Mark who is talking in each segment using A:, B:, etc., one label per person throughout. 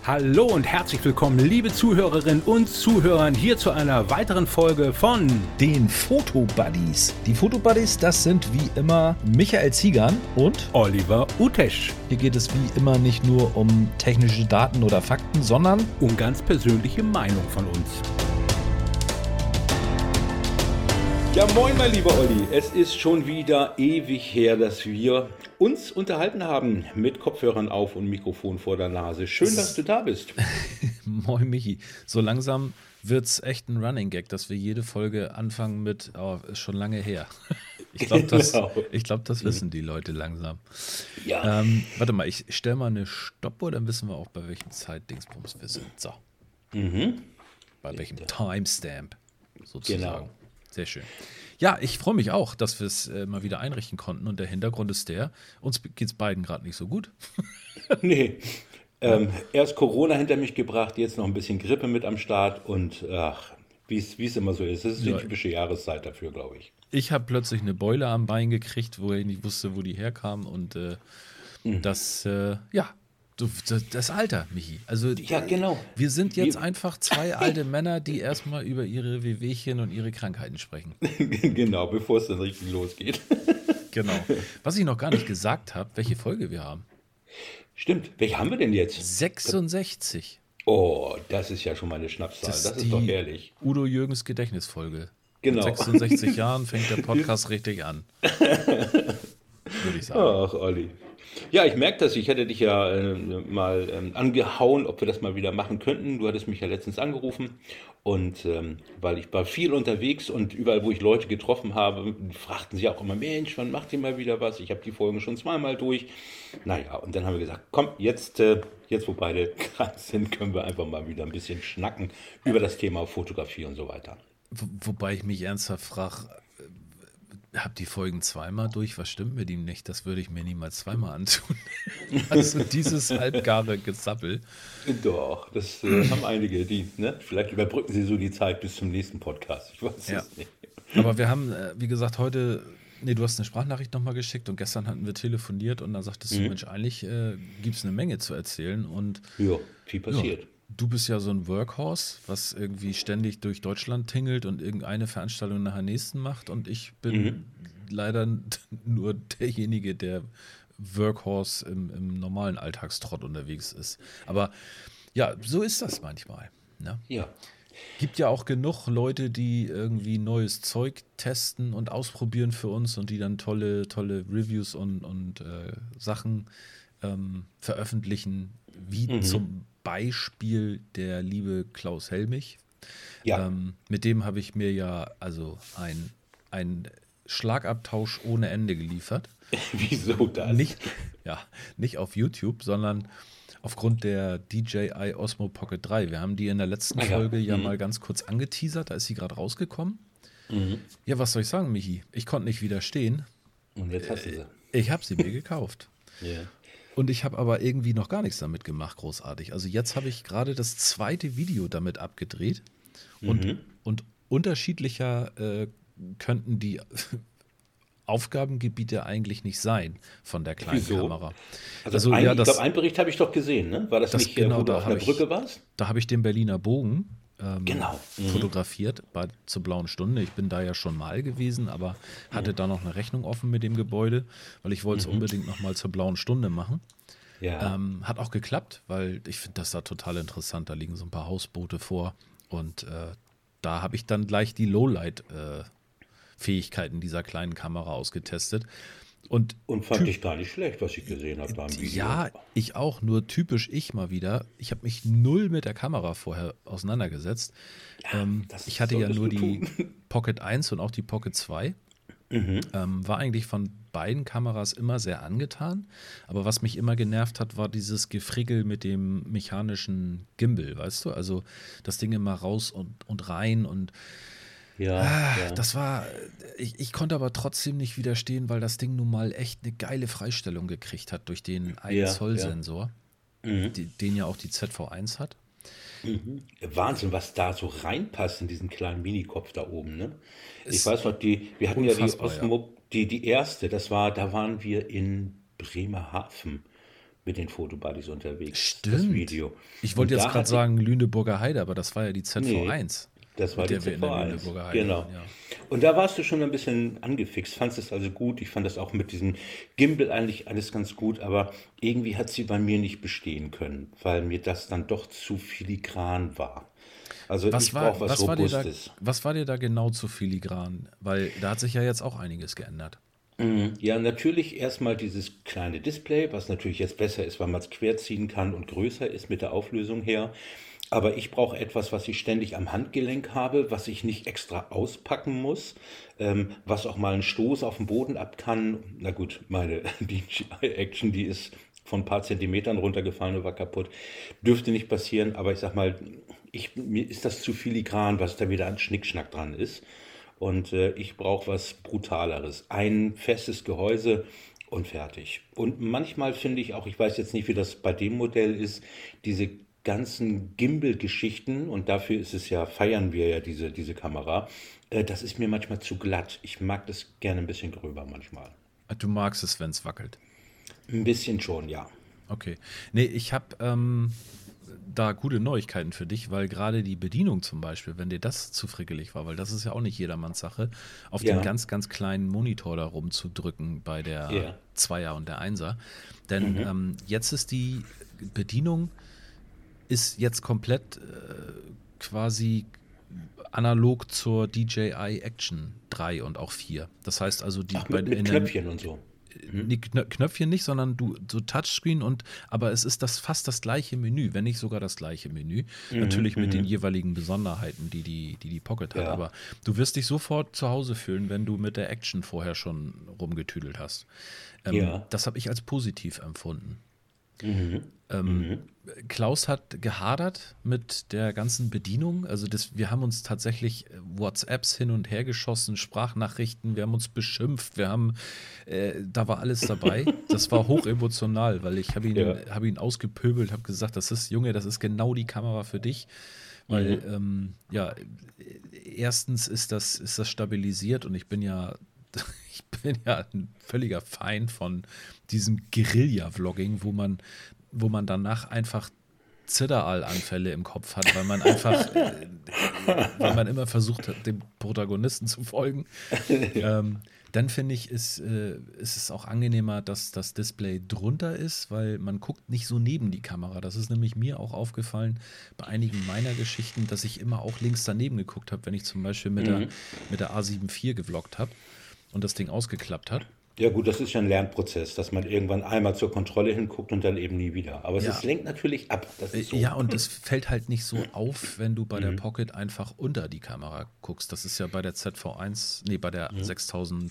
A: Hallo und herzlich willkommen, liebe Zuhörerinnen und Zuhörer, hier zu einer weiteren Folge von
B: den Fotobuddies. Die Fotobuddies, das sind wie immer Michael Ziegern und
A: Oliver Utesch.
B: Hier geht es wie immer nicht nur um technische Daten oder Fakten, sondern
A: um ganz persönliche Meinung von uns. Ja, moin, mein lieber Olli. Es ist schon wieder ewig her, dass wir uns unterhalten haben mit Kopfhörern auf und Mikrofon vor der Nase. Schön, dass du da bist.
B: Moin, Michi. So langsam wird es echt ein Running Gag, dass wir jede Folge anfangen mit, ist schon lange her. Ich glaube, das wissen die Leute langsam.
A: Ja.
B: Warte mal, ich stelle mal eine Stoppuhr, dann wissen wir auch, bei welchem Zeitdingsbums wir sind. So. Bei welchem Timestamp sozusagen.
A: Genau.
B: Sehr schön. Ja, ich freue mich auch, dass wir es mal wieder einrichten konnten. Und der Hintergrund ist uns geht es beiden gerade nicht so gut.
A: Nee. Erst Corona hinter mich gebracht, jetzt noch ein bisschen Grippe mit am Start. Und wie es immer so ist. Das ist die typische Jahreszeit dafür, glaube ich.
B: Ich habe plötzlich eine Beule am Bein gekriegt, wo ich nicht wusste, wo die herkam. Und das Alter, Michi. Also,
A: ja, genau.
B: Wir sind jetzt einfach zwei alte Männer, die erstmal über ihre Wehwehchen und ihre Krankheiten sprechen.
A: Genau, bevor es dann richtig losgeht.
B: Genau. Was ich noch gar nicht gesagt habe, welche Folge wir haben.
A: Stimmt. Welche haben wir denn jetzt?
B: 66.
A: Oh, das ist ja schon mal eine Schnapszahl. Das ist doch herrlich.
B: Udo Jürgens Gedächtnisfolge.
A: Genau.
B: Mit 66 Jahren fängt der Podcast richtig an. Würde ich sagen.
A: Ach, Olli. Ja, ich merke das. Ich hätte dich ja mal angehauen, ob wir das mal wieder machen könnten. Du hattest mich ja letztens angerufen und weil ich war viel unterwegs und überall, wo ich Leute getroffen habe, fragten sie auch immer, Mensch, wann macht ihr mal wieder was? Ich habe die Folgen schon zweimal durch. Naja, und dann haben wir gesagt, komm, jetzt wo beide krank sind, können wir einfach mal wieder ein bisschen schnacken über das Thema Fotografie und so weiter.
B: Wobei ich mich ernsthaft frage, hab die Folgen zweimal durch, was stimmt mit ihm nicht? Das würde ich mir niemals zweimal antun. Also dieses halbgare Gesappel.
A: Doch, das haben einige, vielleicht überbrücken sie so die Zeit bis zum nächsten Podcast. Ich weiß es nicht.
B: Aber wir haben, wie gesagt, heute, du hast eine Sprachnachricht nochmal geschickt und gestern hatten wir telefoniert und dann sagtest du, Mensch, eigentlich gibt es eine Menge zu erzählen. Und
A: ja, viel passiert.
B: Ja, du bist ja so ein Workhorse, was irgendwie ständig durch Deutschland tingelt und irgendeine Veranstaltung nach der nächsten macht. Und ich bin leider nur derjenige, der Workhorse im normalen Alltagstrott unterwegs ist. Aber ja, so ist das manchmal. Ne?
A: Ja.
B: Gibt ja auch genug Leute, die irgendwie neues Zeug testen und ausprobieren für uns und die dann tolle Reviews und Sachen veröffentlichen, wie zum Beispiel der liebe Klaus Helmich.
A: Ja.
B: Mit dem habe ich mir ja also ein Schlagabtausch ohne Ende geliefert.
A: Wieso das?
B: Nicht auf YouTube, sondern aufgrund der DJI Osmo Pocket 3. Wir haben die in der letzten Folge mal ganz kurz angeteasert, da ist sie gerade rausgekommen. Ja, was soll ich sagen, Michi? Ich konnte nicht widerstehen.
A: Und jetzt hast du sie.
B: Ich habe sie mir gekauft.
A: Ja.
B: Und ich habe aber irgendwie noch gar nichts damit gemacht, großartig. Also jetzt habe ich gerade das zweite Video damit abgedreht. Und unterschiedlicher könnten die Aufgabengebiete eigentlich nicht sein von der kleinen Kamera.
A: Also ich glaube, einen Bericht habe ich doch gesehen, ne? War das nicht, wo du auf der Brücke warst?
B: Da habe ich den Berliner Bogen
A: genau.
B: fotografiert zur Blauen Stunde. Ich bin da ja schon mal gewesen, aber hatte da noch eine Rechnung offen mit dem Gebäude, weil ich wollte es unbedingt noch mal zur Blauen Stunde machen.
A: Ja.
B: Hat auch geklappt, weil ich finde das da total interessant. Da liegen so ein paar Hausboote vor und da habe ich dann gleich die Lowlight-Fähigkeiten dieser kleinen Kamera ausgetestet. Und
A: fand ich gar nicht schlecht, was ich gesehen habe beim Video.
B: Ja, ich auch, nur typisch ich mal wieder. Ich habe mich null mit der Kamera vorher auseinandergesetzt.
A: Ja,
B: ich hatte ja nur die Pocket 1 und auch die Pocket 2. War eigentlich von beiden Kameras immer sehr angetan. Aber was mich immer genervt hat, war dieses Gefrickel mit dem mechanischen Gimbal, weißt du? Also das Ding immer raus und rein und das war, ich konnte aber trotzdem nicht widerstehen, weil das Ding nun mal echt eine geile Freistellung gekriegt hat durch den 1 Zoll Sensor, den ja auch die ZV1 hat.
A: Wahnsinn, was da so reinpasst in diesen kleinen Minikopf da oben, ne? Ich weiß noch, wir hatten ja die Osmo, die erste, da waren wir in Bremerhaven mit den Fotobuddies unterwegs, das
B: Stimmt.
A: Video.
B: Ich wollte
A: Und
B: jetzt
A: da
B: gerade
A: hatte ich,
B: sagen Lüneburger Heide, aber das war ja die
A: nee,
B: ZV1,
A: das war
B: mit
A: die
B: der wir in der
A: ZV1,
B: Lüneburger Heide
A: genau.
B: waren, ja.
A: Und da warst du schon ein bisschen angefixt, fandest es also gut. Ich fand das auch mit diesem Gimbal eigentlich alles ganz gut, aber irgendwie hat sie bei mir nicht bestehen können, weil mir das dann doch zu filigran war. Also
B: Was
A: ich
B: war,
A: brauche was
B: was war dir da,
A: Robustes.
B: was war dir da genau zu filigran? Weil da hat sich ja jetzt auch einiges geändert.
A: Ja, natürlich erstmal dieses kleine Display, was natürlich jetzt besser ist, weil man es querziehen kann und größer ist mit der Auflösung her. Aber ich brauche etwas, was ich ständig am Handgelenk habe, was ich nicht extra auspacken muss, was auch mal einen Stoß auf den Boden ab kann. Na gut, meine DJI-Action, die ist von ein paar Zentimetern runtergefallen und war kaputt. Dürfte nicht passieren, aber ich sag mal, mir ist das zu filigran, was da wieder an Schnickschnack dran ist. Und ich brauche was Brutaleres. Ein festes Gehäuse und fertig. Und manchmal finde ich auch, ich weiß jetzt nicht, wie das bei dem Modell ist, diese ganzen Gimbal-Geschichten, und dafür ist es ja, feiern wir ja diese Kamera, das ist mir manchmal zu glatt. Ich mag das gerne ein bisschen gröber manchmal.
B: Du magst es, wenn es wackelt.
A: Ein bisschen schon, ja.
B: Okay. Nee, ich habe da gute Neuigkeiten für dich, weil gerade die Bedienung zum Beispiel, wenn dir das zu frickelig war, weil das ist ja auch nicht jedermanns Sache, auf den
A: Ja,
B: ganz, ganz kleinen Monitor da rumzudrücken bei der
A: ja.
B: Zweier und der Einser. Denn
A: Mhm.
B: jetzt ist die Bedienung ist jetzt komplett quasi analog zur DJI Action 3 und auch 4. Das heißt also,
A: Ach, mit Knöpfchen und so.
B: die Knöpfchen nicht, sondern du so Touchscreen aber es ist fast das gleiche Menü, wenn nicht sogar das gleiche Menü.
A: Mhm,
B: Natürlich mit den
A: mhm.
B: jeweiligen Besonderheiten, die Pocket hat.
A: Ja,
B: Aber du wirst dich sofort zu Hause fühlen, wenn du mit der Action vorher schon rumgetüdelt hast.
A: ja.
B: Das habe ich als positiv empfunden.
A: Mhm,
B: Ähm,
A: mhm.
B: Klaus hat gehadert mit der ganzen Bedienung. Also wir haben uns tatsächlich WhatsApps hin und her geschossen, Sprachnachrichten, wir haben uns beschimpft, da war alles dabei. Das war hochemotional, weil ich
A: Ja.
B: hab ihn ausgepöbelt, habe gesagt, Junge, das ist genau die Kamera für dich. Weil,
A: Mhm.
B: ja, erstens ist das stabilisiert und ich bin ja, ich bin ja ein völliger Feind von diesem Guerilla-Vlogging, wo man danach einfach Zitterallanfälle im Kopf hat, weil man immer versucht hat, dem Protagonisten zu folgen. Ähm, Dann finde ich, ist es auch angenehmer, dass das Display drunter ist, weil man guckt nicht so neben die Kamera. Das ist nämlich mir auch aufgefallen bei einigen meiner Geschichten, dass ich immer auch links daneben geguckt habe, wenn ich zum Beispiel
A: Mhm.
B: mit der A7 IV gevloggt habe und das Ding ausgeklappt hat.
A: Ja gut, das ist ja ein Lernprozess, dass man irgendwann einmal zur Kontrolle hinguckt und dann eben nie wieder. Aber es
B: Ja,
A: lenkt natürlich ab, das ist so.
B: Ja, und es fällt halt nicht so auf, wenn du bei der
A: Mhm.
B: Pocket einfach unter die Kamera guckst. Das ist ja bei der ZV1, nee, bei der
A: Mhm.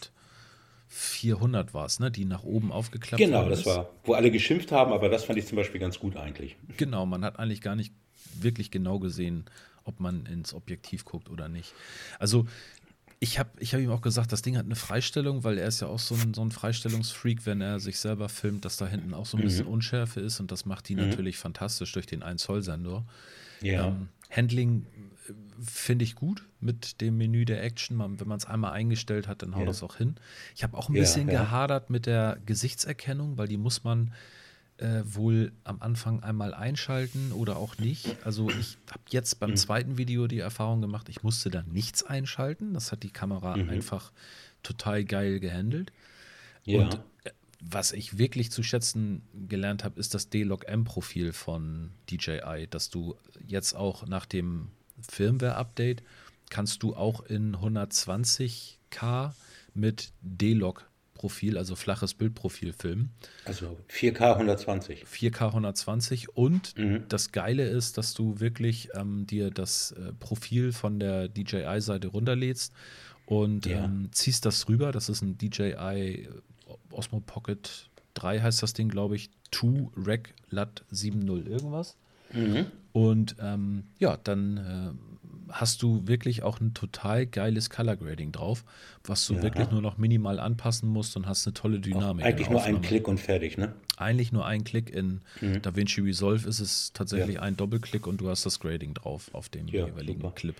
B: 6400 war es, ne, die nach oben aufgeklappt
A: Genau,
B: worden
A: das
B: ist.
A: war, wo alle geschimpft haben, aber das fand ich zum Beispiel ganz gut eigentlich.
B: Genau, man hat eigentlich gar nicht wirklich genau gesehen, ob man ins Objektiv guckt oder nicht. Also ich hab ihm auch gesagt, das Ding hat eine Freistellung, weil er ist ja auch so ein Freistellungsfreak, wenn er sich selber filmt, dass da hinten auch so ein bisschen
A: Mhm.
B: Unschärfe ist und das macht die
A: Mhm.
B: natürlich fantastisch durch den 1 Zoll Sensor.
A: Ja,
B: Handling finde ich gut mit dem Menü der Action. Wenn man es einmal eingestellt hat, dann haut
A: ja,
B: das auch hin. Ich habe auch ein
A: ja,
B: bisschen
A: ja.
B: gehadert mit der Gesichtserkennung, weil die muss man wohl am Anfang einmal einschalten oder auch nicht. Also ich habe jetzt beim
A: Mhm.
B: zweiten Video die Erfahrung gemacht, ich musste da nichts einschalten. Das hat die Kamera
A: Mhm.
B: einfach total geil gehandelt. Und
A: Ja,
B: was ich wirklich zu schätzen gelernt habe, ist das D-Log-M-Profil von DJI, dass du jetzt auch nach dem Firmware-Update kannst du auch in 120K mit D-Log-Profil, also flaches Bildprofil filmen.
A: also 4K 120.
B: 4K 120 und
A: Mhm.
B: das Geile ist, dass du wirklich dir das Profil von der DJI-Seite runterlädst und
A: Ja.
B: ziehst das rüber. Das ist ein DJI Osmo Pocket 3 heißt das Ding, glaube ich. 2 Rec Lat 7.0 irgendwas.
A: Mhm.
B: Und ja, dann hast du wirklich auch ein total geiles Color Grading drauf, was du wirklich
A: Ja.
B: nur noch minimal anpassen musst und hast eine tolle
A: Auch
B: Dynamik in der
A: eigentlich nur ein
B: Aufnahme.
A: Klick und fertig, ne?
B: Eigentlich nur ein Klick in
A: Mhm.
B: DaVinci Resolve ist es
A: Ja,
B: tatsächlich ein Doppelklick und du hast das Grading drauf auf dem
A: ja,
B: jeweiligen
A: super.
B: Clip.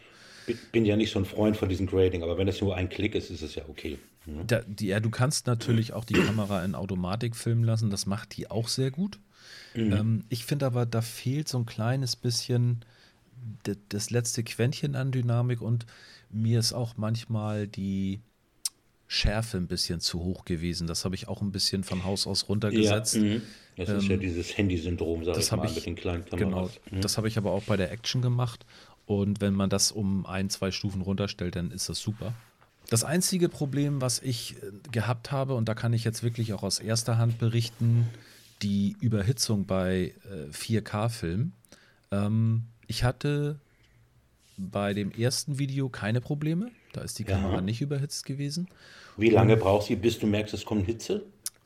A: bin ja nicht so ein Freund von diesem Grading, aber wenn das nur ein Klick ist, ist es ja okay. Mhm.
B: Du kannst natürlich auch die Kamera in Automatik filmen lassen, das macht die auch sehr gut. Ich finde aber, da fehlt so ein kleines bisschen das letzte Quäntchen an Dynamik und mir ist auch manchmal die Schärfe ein bisschen zu hoch gewesen. Das habe ich auch ein bisschen von Haus aus
A: Ja,
B: runtergesetzt.
A: das ist ja dieses Handy-Syndrom, sag
B: Das
A: ich
B: habe
A: mal, mit
B: ich,
A: den kleinen
B: genau,
A: Kameras.
B: das habe ich aber auch bei der Action gemacht. Und wenn man das um 1, 2 Stufen runterstellt, dann ist das super. Das einzige Problem, was ich gehabt habe, und da kann ich jetzt wirklich auch aus erster Hand berichten, die Überhitzung bei 4K-Filmen. Ich hatte bei dem ersten Video keine Probleme. Da ist die Kamera
A: Ja.
B: nicht überhitzt gewesen.
A: Wie lange
B: Und
A: brauchst du, bis du merkst, es kommt Hitze?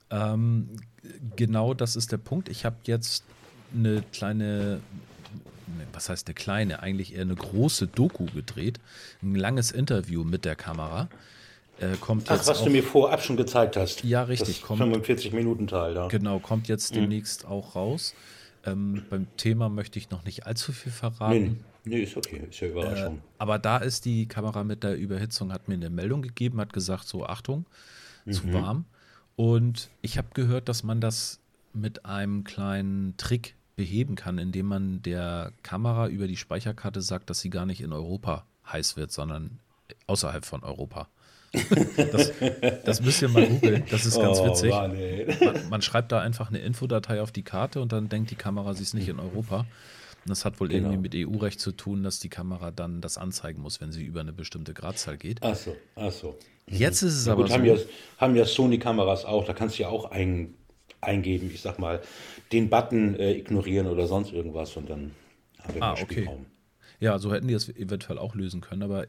B: genau das ist der Punkt. Ich habe jetzt eine kleine, was heißt eine kleine, eigentlich eher eine große Doku gedreht. Ein langes Interview mit der Kamera. Kommt
A: Ach,
B: jetzt
A: was du
B: auch,
A: mir vorab schon gezeigt hast.
B: ja
A: Das
B: richtig, kommt,
A: 45-Minuten-Teil da.
B: genau, kommt jetzt demnächst auch raus. Beim Thema möchte ich noch nicht allzu viel
A: Nee,
B: verraten.
A: nee, ist okay, ist ja Überraschung.
B: Aber da ist die Kamera mit der Überhitzung, hat mir eine Meldung gegeben, hat gesagt, so Achtung, zu warm. Und ich habe gehört, dass man das mit einem kleinen Trick beheben kann, indem man der Kamera über die Speicherkarte sagt, dass sie gar nicht in Europa heiß wird, sondern außerhalb von Europa. Das, das müsst ihr mal googeln, das ist ganz
A: Oh,
B: witzig.
A: Mann, ey.
B: Man schreibt da einfach eine Infodatei auf die Karte und dann denkt die Kamera, sie ist nicht in Europa. Und das hat wohl irgendwie
A: Genau.
B: mit EU-Recht zu tun, dass die Kamera dann das anzeigen muss, wenn sie über eine bestimmte Gradzahl geht.
A: Ach so, ach so.
B: Jetzt ist es
A: Ja
B: aber
A: gut,
B: so,
A: haben ja Sony-Kameras auch. Da kannst du ja auch eingeben, ich sag mal, den Button ignorieren oder sonst irgendwas und dann haben wir mehr
B: okay.
A: Spielraum.
B: Ja, so hätten die das eventuell auch lösen können, aber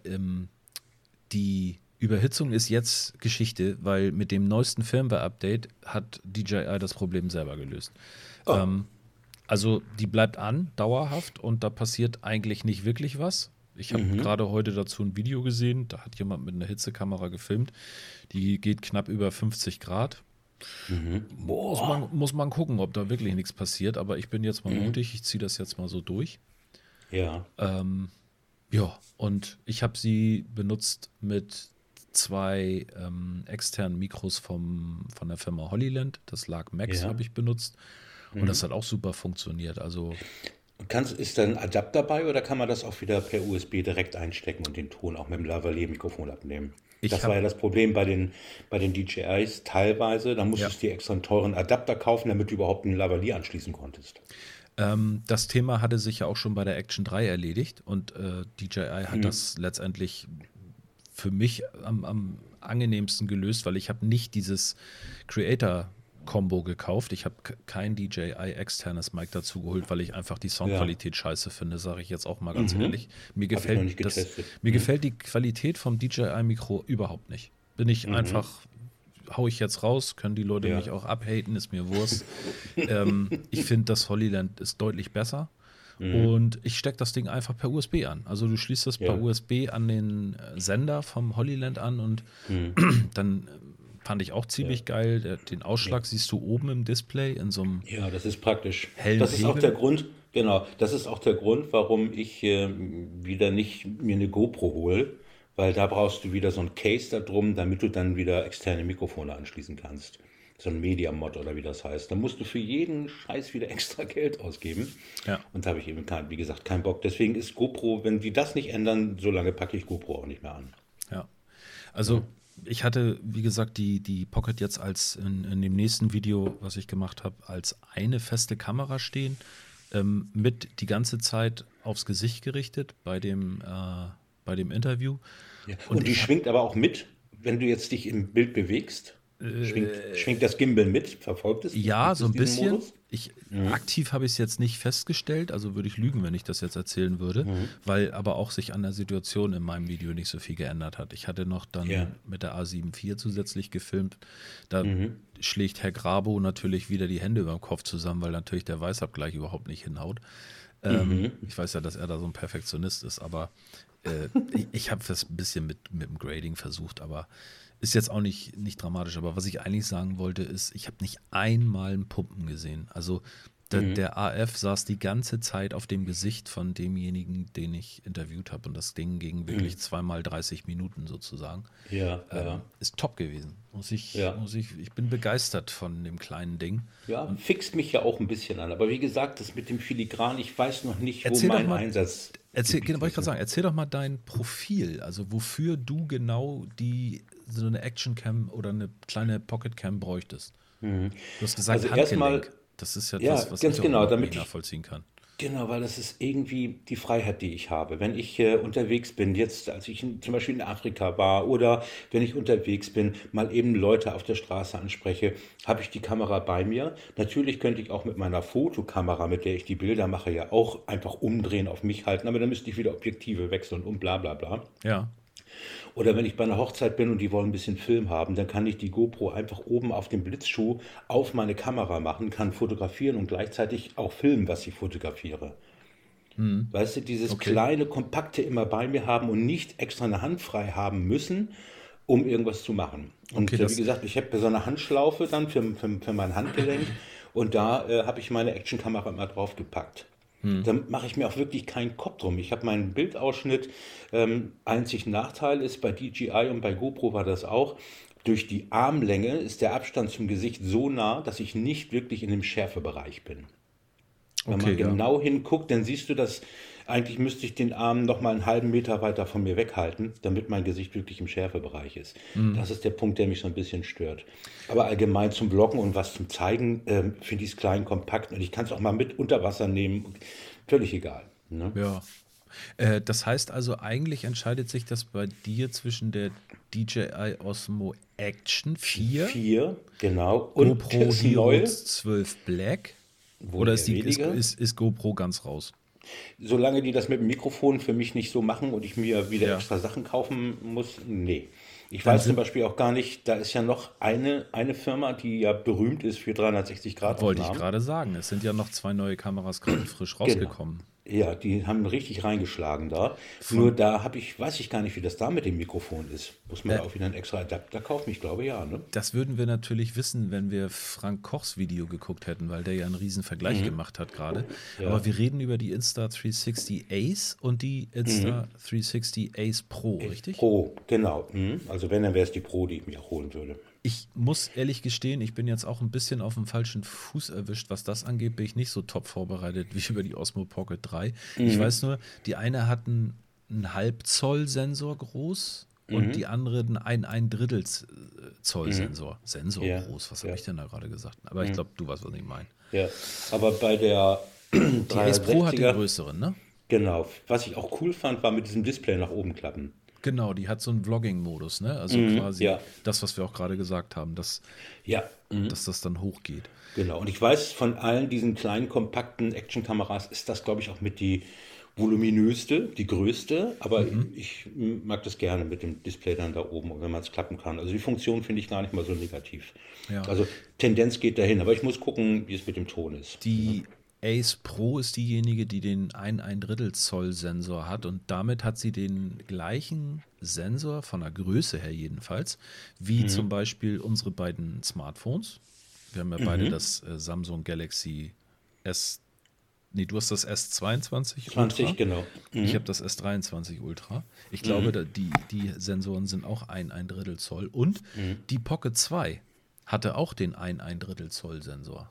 B: die Überhitzung ist jetzt Geschichte, weil mit dem neuesten Firmware-Update hat DJI das Problem selber gelöst. Also die bleibt an, dauerhaft, und da passiert eigentlich nicht wirklich was. Ich habe gerade heute dazu ein Video gesehen, da hat jemand mit einer Hitzekamera gefilmt, die geht knapp über 50 Grad. Muss man gucken, ob da wirklich nichts passiert, aber ich bin jetzt mal mutig, ich ziehe das jetzt mal so durch.
A: Ja.
B: Ja, und ich habe sie benutzt mit 2 externen Mikros von der Firma Hollyland. Das Lark Max
A: Ja.
B: habe ich benutzt. Und das hat auch super funktioniert. Also,
A: Ist da ein Adapter bei oder kann man das auch wieder per USB direkt einstecken und den Ton auch mit dem Lavalier-Mikrofon abnehmen?
B: Ich
A: Das
B: hab-
A: war ja das Problem bei den DJIs teilweise. Da musstest du dir extra einen teuren Adapter kaufen, damit du überhaupt einen Lavalier anschließen konntest.
B: das Thema hatte sich ja auch schon bei der Action 3 erledigt. Und DJI hat das letztendlich für mich am angenehmsten gelöst, weil ich habe nicht dieses Creator-Combo gekauft. Ich habe kein DJI externes Mic dazu geholt, weil ich einfach die Soundqualität scheiße finde, sage ich jetzt auch mal ganz ehrlich. Mir
A: Hab ich noch
B: gefällt
A: nicht
B: das,
A: getestet.
B: mir gefällt die Qualität vom DJI-Mikro überhaupt nicht. Bin ich einfach, hau ich jetzt raus, können die Leute
A: Ja.
B: mich auch abhaten, ist mir Wurst. Ich finde, das Hollyland ist deutlich besser. Und ich stecke das Ding einfach per USB an. Also du schließt das
A: Ja.
B: per USB an den Sender vom Hollyland an und dann fand ich auch ziemlich geil. Den Ausschlag siehst du oben im Display in so einem
A: Ja, das ist praktisch.
B: hellen
A: Das ist auch
B: Pegel.
A: der Grund, genau, das ist auch der Grund, warum ich wieder nicht mir eine GoPro hole, weil da brauchst du wieder so ein Case da drum, damit du dann wieder externe Mikrofone anschließen kannst. So ein Media-Mod oder wie das heißt. Da musst du für jeden Scheiß wieder extra Geld ausgeben.
B: Ja.
A: Und da habe ich eben, wie gesagt, keinen Bock. Deswegen ist GoPro, wenn die das nicht ändern, so lange packe ich GoPro auch nicht mehr an.
B: Ja. Also ich hatte, wie gesagt, die Pocket jetzt als in dem nächsten Video, was ich gemacht habe, als eine feste Kamera stehen, mit die ganze Zeit aufs Gesicht gerichtet bei dem Interview.
A: Ja.
B: Und
A: Und die
B: ich hab-
A: schwingt aber auch mit, wenn du jetzt dich im Bild bewegst. Schwingt das Gimbal mit? Verfolgt es?
B: Ja,
A: Gibt
B: so
A: es
B: ein
A: diesen
B: bisschen.
A: Modus?
B: Aktiv habe ich es jetzt nicht festgestellt, also würde ich lügen, wenn ich das jetzt erzählen würde, weil aber auch sich an der Situation in meinem Video nicht so viel geändert hat. Ich hatte noch dann
A: Ja.
B: mit der A7 IV zusätzlich gefilmt. Da schlägt Herr Grabo natürlich wieder die Hände über dem Kopf zusammen, weil natürlich der Weißabgleich überhaupt nicht hinhaut. Ich weiß ja, dass er da so ein Perfektionist ist, aber ich habe das ein bisschen mit dem Grading versucht, aber ist jetzt auch nicht dramatisch. Aber was ich eigentlich sagen wollte, ist, ich habe nicht einmal einen Pumpen gesehen. Also Der AF saß die ganze Zeit auf dem Gesicht von demjenigen, den ich interviewt habe. Und das Ding ging wirklich 2x30 Minuten sozusagen.
A: Ja,
B: Ist top gewesen.
A: ja.
B: Ich bin begeistert von dem kleinen Ding.
A: Ja, fixt mich ja auch ein bisschen an. Aber wie gesagt, das mit dem Filigran, ich weiß noch nicht, wo
B: Erzähl doch
A: mein
B: mal,
A: Einsatz
B: genau, wollte ich gerade sagen, erzähl doch mal dein Profil, also wofür du genau so eine Actioncam oder eine kleine Pocketcam bräuchtest. Du hast gesagt
A: Also erstmal,
B: Handgelenk. Das ist ja
A: ja,
B: etwas, was
A: ganz
B: ich auch
A: genau,
B: überhaupt nicht
A: damit ich,
B: nachvollziehen kann.
A: genau, weil das ist irgendwie die Freiheit, die ich habe. Wenn ich unterwegs bin, jetzt als ich zum Beispiel in Afrika war oder wenn ich unterwegs bin, mal eben Leute auf der Straße anspreche, habe ich die Kamera bei mir. Natürlich könnte ich auch mit meiner Fotokamera, mit der ich die Bilder mache, ja auch einfach umdrehen, auf mich halten, aber dann müsste ich wieder Objektive wechseln und bla bla bla.
B: Ja.
A: Oder wenn ich bei einer Hochzeit bin und die wollen ein bisschen Film haben, dann kann ich die GoPro einfach oben auf dem Blitzschuh auf meine Kamera machen, kann fotografieren und gleichzeitig auch filmen, was ich fotografiere. Weißt du, dieses
B: Okay.
A: kleine, kompakte immer bei mir haben und nicht extra eine Hand frei haben müssen, um irgendwas zu machen.
B: Okay,
A: Und wie gesagt, ich habe so eine Handschlaufe dann für mein Handgelenk und da habe ich meine Actionkamera immer draufgepackt. Da mache ich mir auch wirklich keinen Kopf drum. Ich habe meinen Bildausschnitt. Einzig Nachteil ist, bei DJI und bei GoPro war das auch, durch die Armlänge ist der Abstand zum Gesicht so nah, dass ich nicht wirklich in dem Schärfebereich bin. Wenn
B: Okay,
A: man
B: ja.
A: genau hinguckt, dann siehst du, dass eigentlich müsste ich den Arm noch mal einen halben Meter weiter von mir weghalten, damit mein Gesicht wirklich im Schärfebereich ist. Das ist der Punkt, der mich so ein bisschen stört. Aber allgemein zum Bloggen und was zum Zeigen, finde ich es klein, kompakt und ich kann es auch mal mit unter Wasser nehmen. Völlig egal. Ne?
B: Ja. Das heißt also, eigentlich entscheidet sich das bei dir zwischen der DJI Osmo Action 4,
A: 4, genau. Und
B: GoPro
A: das
B: Hero
A: Neue,
B: 12 Black,
A: wohl
B: oder
A: eher weniger.
B: ist GoPro ganz raus?
A: Solange die das mit dem Mikrofon für mich nicht so machen und ich mir wieder
B: Ja.
A: extra Sachen kaufen muss, nee. Ich
B: Dann
A: weiß zum
B: sind,
A: Beispiel auch gar nicht, da ist ja noch eine Firma, die ja berühmt ist für
B: wollte ich
A: 360-Grad-Aufnahmen.
B: gerade sagen, es sind ja noch 2 neue Kameras gerade frisch
A: Genau.
B: rausgekommen.
A: Ja, die haben richtig reingeschlagen da. Nur
B: Von,
A: da weiß ich gar nicht, wie das da mit dem Mikrofon ist. Muss man
B: äh,
A: da auch wieder einen extra Adapter kaufen? Ich glaube ja, ne?
B: Das würden wir natürlich wissen, wenn wir Frank Kochs Video geguckt hätten, weil der ja einen riesen Vergleich gemacht hat gerade. Aber
A: Ja.
B: wir reden über die Insta360 Ace und die Insta360 Ace Pro, richtig?
A: Pro, genau. Also wenn, dann wäre es die Pro, die ich mir auch holen würde.
B: Ich muss ehrlich gestehen, ich bin jetzt auch ein bisschen auf dem falschen Fuß erwischt. Was das angeht, bin ich nicht so top vorbereitet wie über die Osmo Pocket 3. Ich weiß nur, die eine hat einen Halbzoll-Sensor groß und die andere ein Drittel Zoll-Sensor. Sensor
A: Ja,
B: groß, was habe
A: ja,
B: ich denn da gerade gesagt? Aber ich glaube, du weißt, was ich meine.
A: ja. Aber bei der
B: Die Ace Pro hat den
A: 360er,
B: größeren, ne?
A: genau. Was ich auch cool fand, war mit diesem Display nach oben klappen.
B: Genau, die hat so einen Vlogging-Modus, ne? Also quasi
A: Ja,
B: das, was wir auch gerade gesagt haben,
A: ja.
B: dass das dann hochgeht.
A: Genau, und ich weiß, von allen diesen kleinen, kompakten Actionkameras ist das, glaube ich, auch mit die voluminöste, die größte, aber ich mag das gerne mit dem Display dann da oben, wenn man es klappen kann. Also die Funktion finde ich gar nicht mal so negativ.
B: Ja.
A: Also Tendenz geht dahin, aber ich muss gucken, wie es mit dem Ton ist.
B: Die Ace Pro ist diejenige, die den ein Drittel Zoll Sensor hat und damit hat sie den gleichen Sensor von der Größe her jedenfalls, wie zum Beispiel unsere beiden Smartphones. Wir haben ja beide das Samsung Galaxy S. Nee, du hast das S22 Ultra.
A: 20, genau.
B: Ich habe das S23 Ultra. Ich glaube, die Sensoren sind auch ein Drittel Zoll. Und die Pocket 2 hatte auch den ein Drittel Zoll Sensor.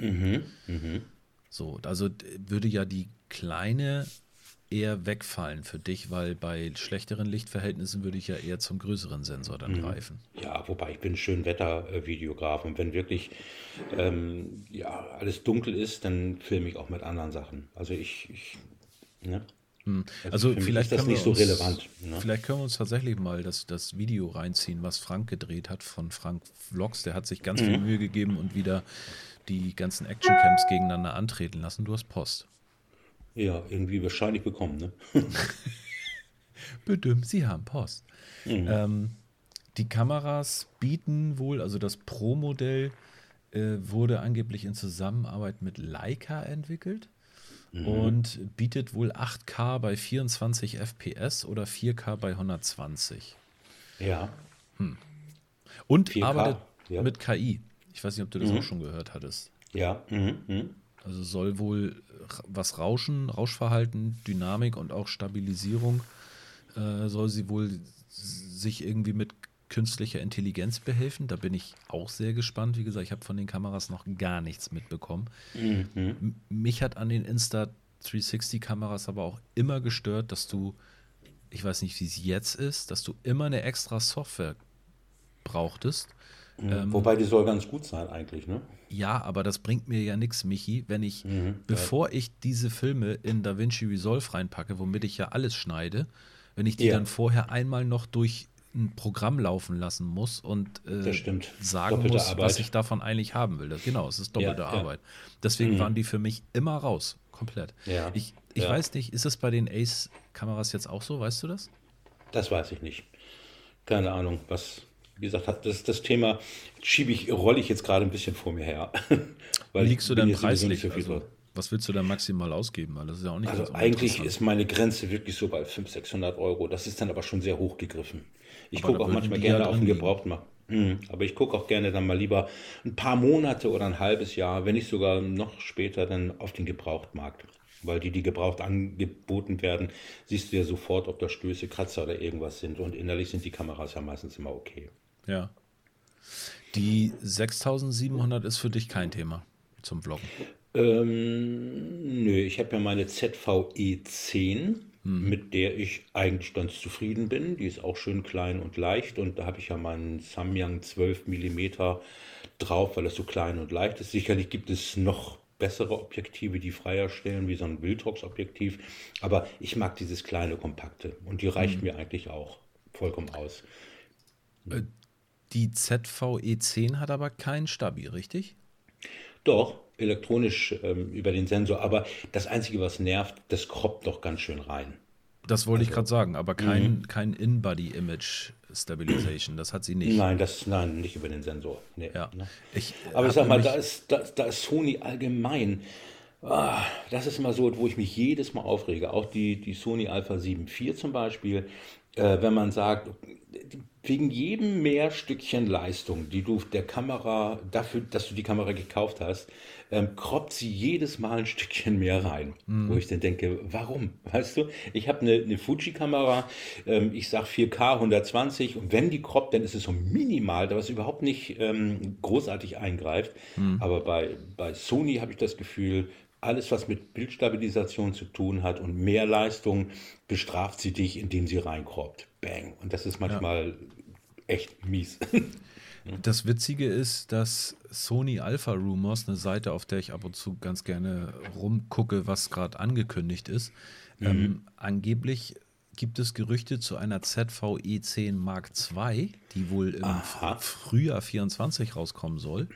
B: So, also würde ja die kleine eher wegfallen für dich, weil bei schlechteren Lichtverhältnissen würde ich ja eher zum größeren Sensor dann greifen.
A: Ja, wobei ich bin Schönwetter-Videograf und wenn wirklich ja, alles dunkel ist, dann filme ich auch mit anderen Sachen. Also ne? Also
B: Also
A: für mich
B: vielleicht
A: ist das
B: können wir
A: nicht so
B: uns,
A: relevant. Ne?
B: vielleicht können wir uns tatsächlich mal das Video reinziehen, was Frank gedreht hat von Frank Vlogs. Der hat sich ganz viel Mühe gegeben und wieder die ganzen Actioncams gegeneinander antreten lassen. Du hast Post.
A: Ja, irgendwie wahrscheinlich bekommen, ne?
B: Bedüm, Sie haben Post. Die Kameras bieten wohl, also das Pro-Modell wurde angeblich in Zusammenarbeit mit Leica entwickelt und bietet wohl 8K bei 24 FPS oder 4K bei 120.
A: Ja,
B: Und
A: 4K,
B: arbeitet
A: ja.
B: mit KI. Ich weiß nicht, ob du das auch schon gehört hattest.
A: Ja,
B: Also soll wohl was Rauschverhalten, Dynamik und auch Stabilisierung, soll sie wohl sich irgendwie mit künstlicher Intelligenz behelfen. Da bin ich auch sehr gespannt. Wie gesagt, ich habe von den Kameras noch gar nichts mitbekommen.
A: Mhm.
B: Mich hat an den Insta360-Kameras aber auch immer gestört, dass du, ich weiß nicht, wie es jetzt ist, dass du immer eine extra Software brauchtest.
A: Wobei die soll ganz gut sein eigentlich, ne?
B: Ja, aber das bringt mir ja nichts, Michi, wenn ich,
A: Ja.
B: bevor ich diese Filme in DaVinci Resolve reinpacke, womit ich ja alles schneide, wenn ich die
A: Ja,
B: dann vorher einmal noch durch ein Programm laufen lassen muss und
A: das stimmt.
B: sagen
A: Doppelte
B: muss, was ich
A: Arbeit.
B: davon eigentlich haben will. Genau, es ist
A: Ja,
B: doppelte
A: ja.
B: Arbeit. Deswegen
A: Mhm.
B: waren die für mich immer raus, komplett.
A: Ja,
B: Ich
A: ja.
B: weiß nicht, ist es bei den Ace-Kameras jetzt auch so, weißt du das?
A: Das weiß ich nicht. Keine Ahnung, was, wie gesagt, das Thema rolle ich jetzt gerade ein bisschen vor mir her.
B: Wie
A: Weil ich
B: liegst du
A: bin
B: denn
A: jetzt sowieso nicht so
B: preislich?
A: viel
B: Also,
A: drin.
B: was willst du denn maximal ausgeben? Weil das ist ja auch nicht ganz
A: Also eigentlich
B: uninteressant.
A: ist meine Grenze wirklich so bei 500, 600 Euro. Das ist dann aber schon sehr hoch gegriffen. Ich
B: Aber
A: gucke
B: da
A: auch
B: würden
A: manchmal
B: die ja
A: gerne auf
B: drin
A: den
B: liegen.
A: Gebrauchtmarkt. Aber ich gucke auch gerne dann mal lieber ein paar Monate oder ein halbes Jahr, wenn nicht sogar noch später, dann auf den Gebrauchtmarkt. Weil die gebraucht angeboten werden, siehst du ja sofort, ob da Stöße, Kratzer oder irgendwas sind. Und innerlich sind die Kameras ja meistens immer okay.
B: Ja. Die 6700 ist für dich kein Thema zum Vloggen.
A: Nö, ich habe ja meine ZVE 10,
B: Mhm.
A: mit der ich eigentlich ganz zufrieden bin. Die ist auch schön klein und leicht und da habe ich ja meinen Samyang 12 Millimeter drauf, weil es so klein und leicht ist. Sicherlich gibt es noch bessere Objektive, die freier stellen, wie so ein Wildrox-Objektiv. Aber ich mag dieses kleine, kompakte und die reicht
B: Mhm.
A: mir eigentlich auch vollkommen aus.
B: Äh, Die ZVE 10 hat aber keinen Stabi, richtig?
A: Doch, elektronisch über den Sensor, aber das Einzige, was nervt, das croppt doch ganz schön rein.
B: Das wollte ich gerade
A: Also,
B: sagen, aber kein In-Body-Image Stabilization, das hat sie nicht.
A: nein, nicht über den Sensor. Nee,
B: Ja.
A: ne?
B: Ich
A: Aber ich
B: habe
A: sag mal,
B: nämlich,
A: da ist Sony allgemein, das ist immer so, wo ich mich jedes Mal aufrege. Auch die Sony Alpha 7 IV zum Beispiel, wenn man sagt, wegen jedem mehr Stückchen Leistung, die du der Kamera, dafür, dass du die Kamera gekauft hast, kroppt sie jedes Mal ein Stückchen mehr rein. Wo
B: mhm,
A: ich dann denke, warum? Weißt du, ich habe eine Fuji-Kamera, ich sag 4K 120 und wenn die kroppt, dann ist es so minimal, was überhaupt nicht großartig eingreift.
B: mhm,
A: Aber bei Sony habe ich das Gefühl, alles, was mit Bildstabilisation zu tun hat und mehr Leistung, bestraft sie dich, indem sie reinkroppt. Bang. Und das ist
B: ja.
A: manchmal echt mies.
B: Das Witzige ist, dass Sony Alpha Rumors, eine Seite, auf der ich ab und zu ganz gerne rumgucke, was gerade angekündigt ist, angeblich gibt es Gerüchte zu einer ZVE 10 Mark II, die wohl im
A: Aha.
B: Frühjahr 24 rauskommen soll.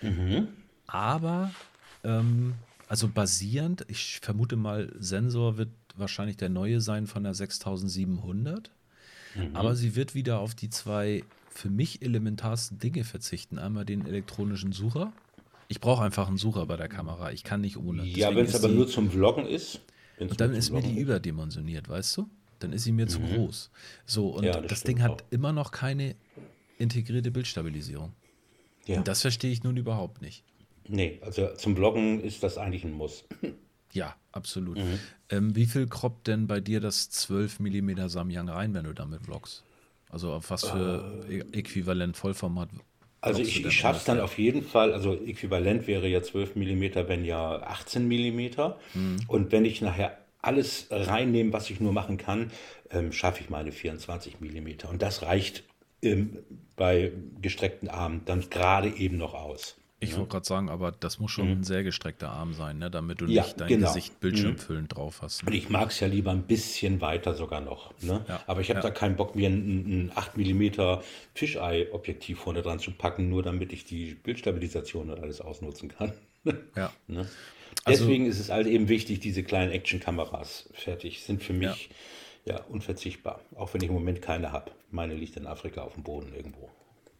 B: Aber, ähm, also basierend, ich vermute mal, Sensor wird wahrscheinlich der neue sein von der 6700. Aber sie wird wieder auf die zwei für mich elementarsten Dinge verzichten. Einmal den elektronischen Sucher. Ich brauche einfach einen Sucher bei der Kamera. Ich kann nicht ohne.
A: Ja,
B: Deswegen
A: wenn es
B: ist
A: aber
B: sie,
A: nur zum Vloggen ist, wenn es
B: und
A: nur
B: dann
A: zum
B: ist mir die
A: Vloggen ist,
B: überdimensioniert, weißt du? Dann ist sie mir zu groß. So,
A: ja,
B: und
A: das
B: das Ding
A: stimmt
B: hat
A: auch.
B: immer noch keine integrierte Bildstabilisierung.
A: Ja,
B: Und das verstehe ich nun überhaupt nicht.
A: nee, also zum Vloggen ist das eigentlich ein Muss.
B: Ja, absolut. Wie viel croppt denn bei dir das 12 Millimeter Samyang rein, wenn du damit vloggst? Also auf was für Äquivalent Vollformat
A: Also
B: vloggst du
A: ich
B: denn
A: schaffe es dann
B: ungefähr?
A: auf jeden Fall, also äquivalent wäre ja 12 Millimeter, wenn ja 18 Millimeter.
B: Mhm.
A: Und wenn ich nachher alles reinnehme, was ich nur machen kann, schaffe ich meine 24 Millimeter. Und das reicht bei gestreckten Armen dann gerade eben noch aus.
B: Ich
A: Ne?
B: wollte gerade sagen, aber das muss schon ein sehr gestreckter Arm sein, ne? Damit du
A: Ja,
B: nicht dein
A: genau.
B: Gesicht bildschirmfüllend drauf hast.
A: Und
B: Ne?
A: ich mag es ja lieber ein bisschen weiter sogar noch. Ne?
B: Ja,
A: Aber ich habe
B: ja,
A: da keinen Bock, mir ein 8 Millimeter Fisheye-Objektiv vorne dran zu packen, nur damit ich die Bildstabilisation und alles ausnutzen kann.
B: ja.
A: Ne?
B: Also,
A: Deswegen ist es halt eben wichtig, diese kleinen Action-Kameras fertig sind für
B: ja.
A: mich ja unverzichtbar. Auch wenn ich im Moment keine habe. Meine liegt in Afrika auf dem Boden irgendwo.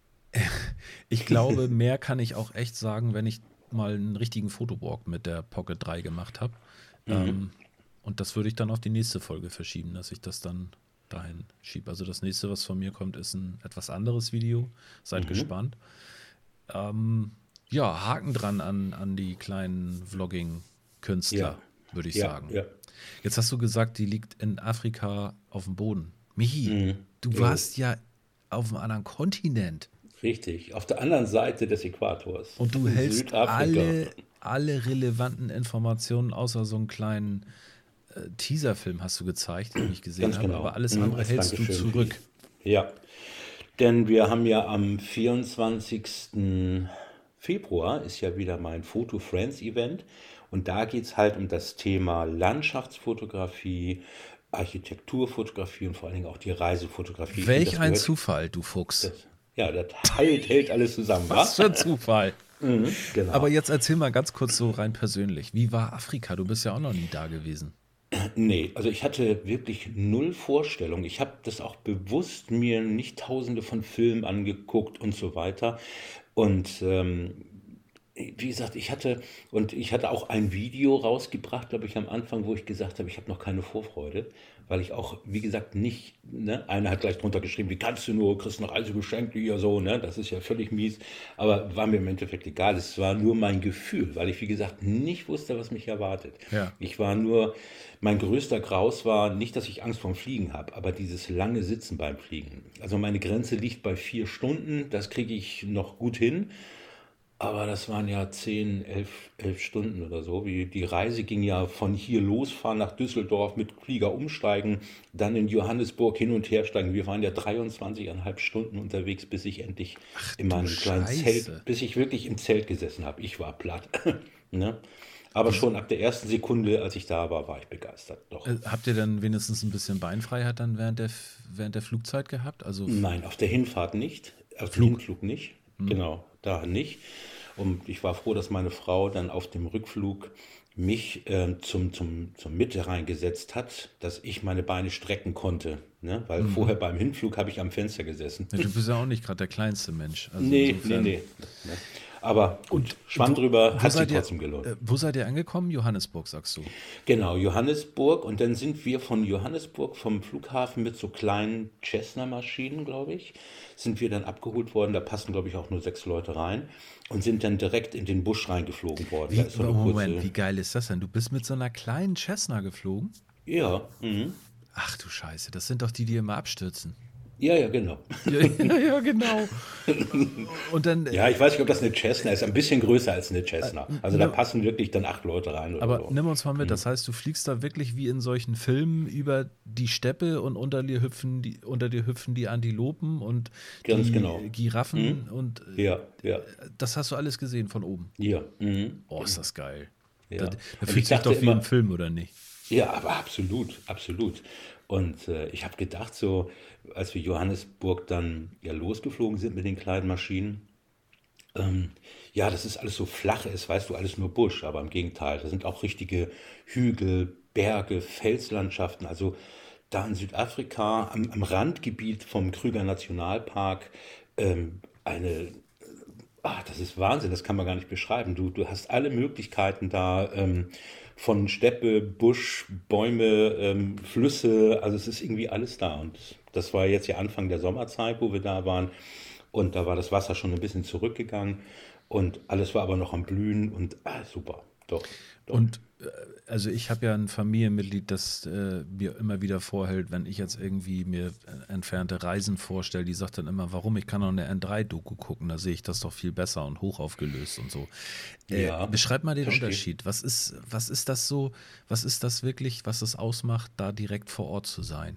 B: Ich glaube, mehr kann ich auch echt sagen, wenn ich mal einen richtigen Fotowalk mit der Pocket 3 gemacht habe. Ähm, und das würde ich dann auf die nächste Folge verschieben, dass ich das dann dahin schiebe. Also das nächste, was von mir kommt, ist ein etwas anderes Video. Seid gespannt. Ähm, Ja, Haken dran an die kleinen
A: Ja,
B: Vlogging-Künstler, würde ich
A: ja,
B: sagen.
A: ja.
B: Jetzt hast du gesagt, die liegt in Afrika auf dem Boden. Michi, du
A: Jo,
B: warst ja auf einem anderen Kontinent
A: richtig. Auf der anderen Seite des Äquators,
B: und du
A: in
B: hältst
A: Südafrika.
B: alle relevanten Informationen außer so einen kleinen Teaserfilm hast du gezeigt, den ich nicht gesehen
A: Ganz
B: habe, aber
A: genau.
B: alles andere
A: Als
B: hältst du
A: Dankeschön für die.
B: zurück.
A: Ja, denn wir haben ja am 24. Februar ist ja wieder mein Photo Friends Event und da geht es halt um das Thema Landschaftsfotografie, Architekturfotografie und vor allen Dingen auch die Reisefotografie. Ich finde,
B: Welch
A: das
B: ein
A: gehört,
B: Zufall, du Fuchs.
A: das, ja, das hält alles zusammen,
B: Was
A: wa?
B: für ein Zufall. Aber
A: Genau.
B: jetzt erzähl mal ganz kurz so rein persönlich. Wie war Afrika? Du bist ja auch noch nie da gewesen.
A: Nee, also ich hatte wirklich null Vorstellung. Ich habe das auch bewusst mir nicht tausende von Filmen angeguckt und so weiter. Und wie gesagt, ich hatte auch ein Video rausgebracht, glaube ich, am Anfang, wo ich gesagt habe, ich habe noch keine Vorfreude, weil ich auch, wie gesagt, nicht, ne, einer hat gleich drunter geschrieben, wie kannst du nur, kriegst noch alles geschenkt hier so, ne, das ist ja völlig mies, aber war mir im Endeffekt egal, es war nur mein Gefühl, weil ich, wie gesagt, nicht wusste, was mich erwartet.
B: Ja.
A: Ich war nur, mein größter Graus war nicht, dass ich Angst vorm Fliegen habe, aber dieses lange Sitzen beim Fliegen. Also meine Grenze liegt bei 4 Stunden, das kriege ich noch gut hin. Aber das waren ja 10, 11 Stunden oder so. Die Reise ging ja von hier losfahren nach Düsseldorf mit Flieger umsteigen, dann in Johannesburg hin und her steigen. Wir waren ja 23,5 Stunden unterwegs, bis ich endlich in
B: Du
A: meinem kleinen
B: Scheiße.
A: Zelt, bis ich wirklich im Zelt gesessen habe. Ich war platt. Ne? Aber
B: Wie,
A: schon ab der ersten Sekunde, als ich da war, war ich begeistert. Doch.
B: habt ihr dann wenigstens ein bisschen Beinfreiheit dann während der Flugzeit gehabt? Also
A: Nein, auf der Hinfahrt nicht, auf dem
B: Flug.
A: Hinflug nicht, genau, da nicht. Und ich war froh, dass meine Frau dann auf dem Rückflug mich zur Mitte reingesetzt hat, dass ich meine Beine strecken konnte. Ne? Weil vorher beim Hinflug habe ich am Fenster gesessen.
B: Ja, du bist ja auch nicht gerade der kleinste Mensch. Also
A: Nee, nee,
B: insofern.
A: nee. Ne? Aber gut,
B: Und
A: Schwamm drüber,
B: wo
A: hat sich
B: seid ihr,
A: trotzdem gelohnt.
B: wo seid ihr angekommen? Johannesburg, sagst du.
A: Genau, Johannesburg. Und dann sind wir von Johannesburg vom Flughafen mit so kleinen Cessna-Maschinen, glaube ich, sind wir dann abgeholt worden. Da passen, glaube ich, auch nur 6 Leute rein und sind dann direkt in den Busch reingeflogen worden. Da ist so eine
B: Moment,
A: kurze.
B: wie geil ist das denn? Du bist mit so einer kleinen Cessna geflogen?
A: Ja,
B: Ach du Scheiße, das sind doch die, die immer abstürzen.
A: ja, ja, genau.
B: Ja, ja, ja, genau. Und dann,
A: Ja, ich weiß nicht, ob das eine Cessna ist. Ein bisschen größer als eine Cessna. Also da
B: ne,
A: passen wirklich dann 8 Leute rein oder
B: aber
A: so.
B: nimm uns mal mit. Das heißt, du fliegst da wirklich wie in solchen Filmen über die Steppe und unter dir hüpfen die Antilopen und
A: Ganz
B: die
A: genau.
B: Giraffen und
A: Ja, ja,
B: das hast du alles gesehen von oben.
A: ja,
B: Oh, ist das geil. Da,
A: ja.
B: da
A: Und ich
B: fühlt sich
A: dachte
B: doch wie im
A: immer,
B: Film, oder nicht?
A: ja, aber absolut, absolut. Und ich habe gedacht, so, als wir Johannesburg dann ja losgeflogen sind mit den kleinen Maschinen, ja, das ist alles so flach ist, weißt du, alles nur Busch, aber im Gegenteil, da sind auch richtige Hügel, Berge, Felslandschaften. Also da in Südafrika am Randgebiet vom Krüger Nationalpark eine das ist Wahnsinn, das kann man gar nicht beschreiben. Du hast alle Möglichkeiten da, von Steppe, Busch, Bäume, Flüsse, also es ist irgendwie alles da. Und das war jetzt ja Anfang der Sommerzeit, wo wir da waren. Und da war das Wasser schon ein bisschen zurückgegangen und alles war aber noch am Blühen und super, doch, doch.
B: Und also ich habe ja ein Familienmitglied, das mir immer wieder vorhält, wenn ich jetzt irgendwie mir entfernte Reisen vorstelle, die sagt dann immer, warum, ich kann auch eine N3-Doku gucken, da sehe ich das doch viel besser und hochaufgelöst und so.
A: Ja,
B: Beschreib mal den
A: verstehe.
B: Unterschied. Was ist das so, was ist das wirklich, was es ausmacht, da direkt vor Ort zu sein?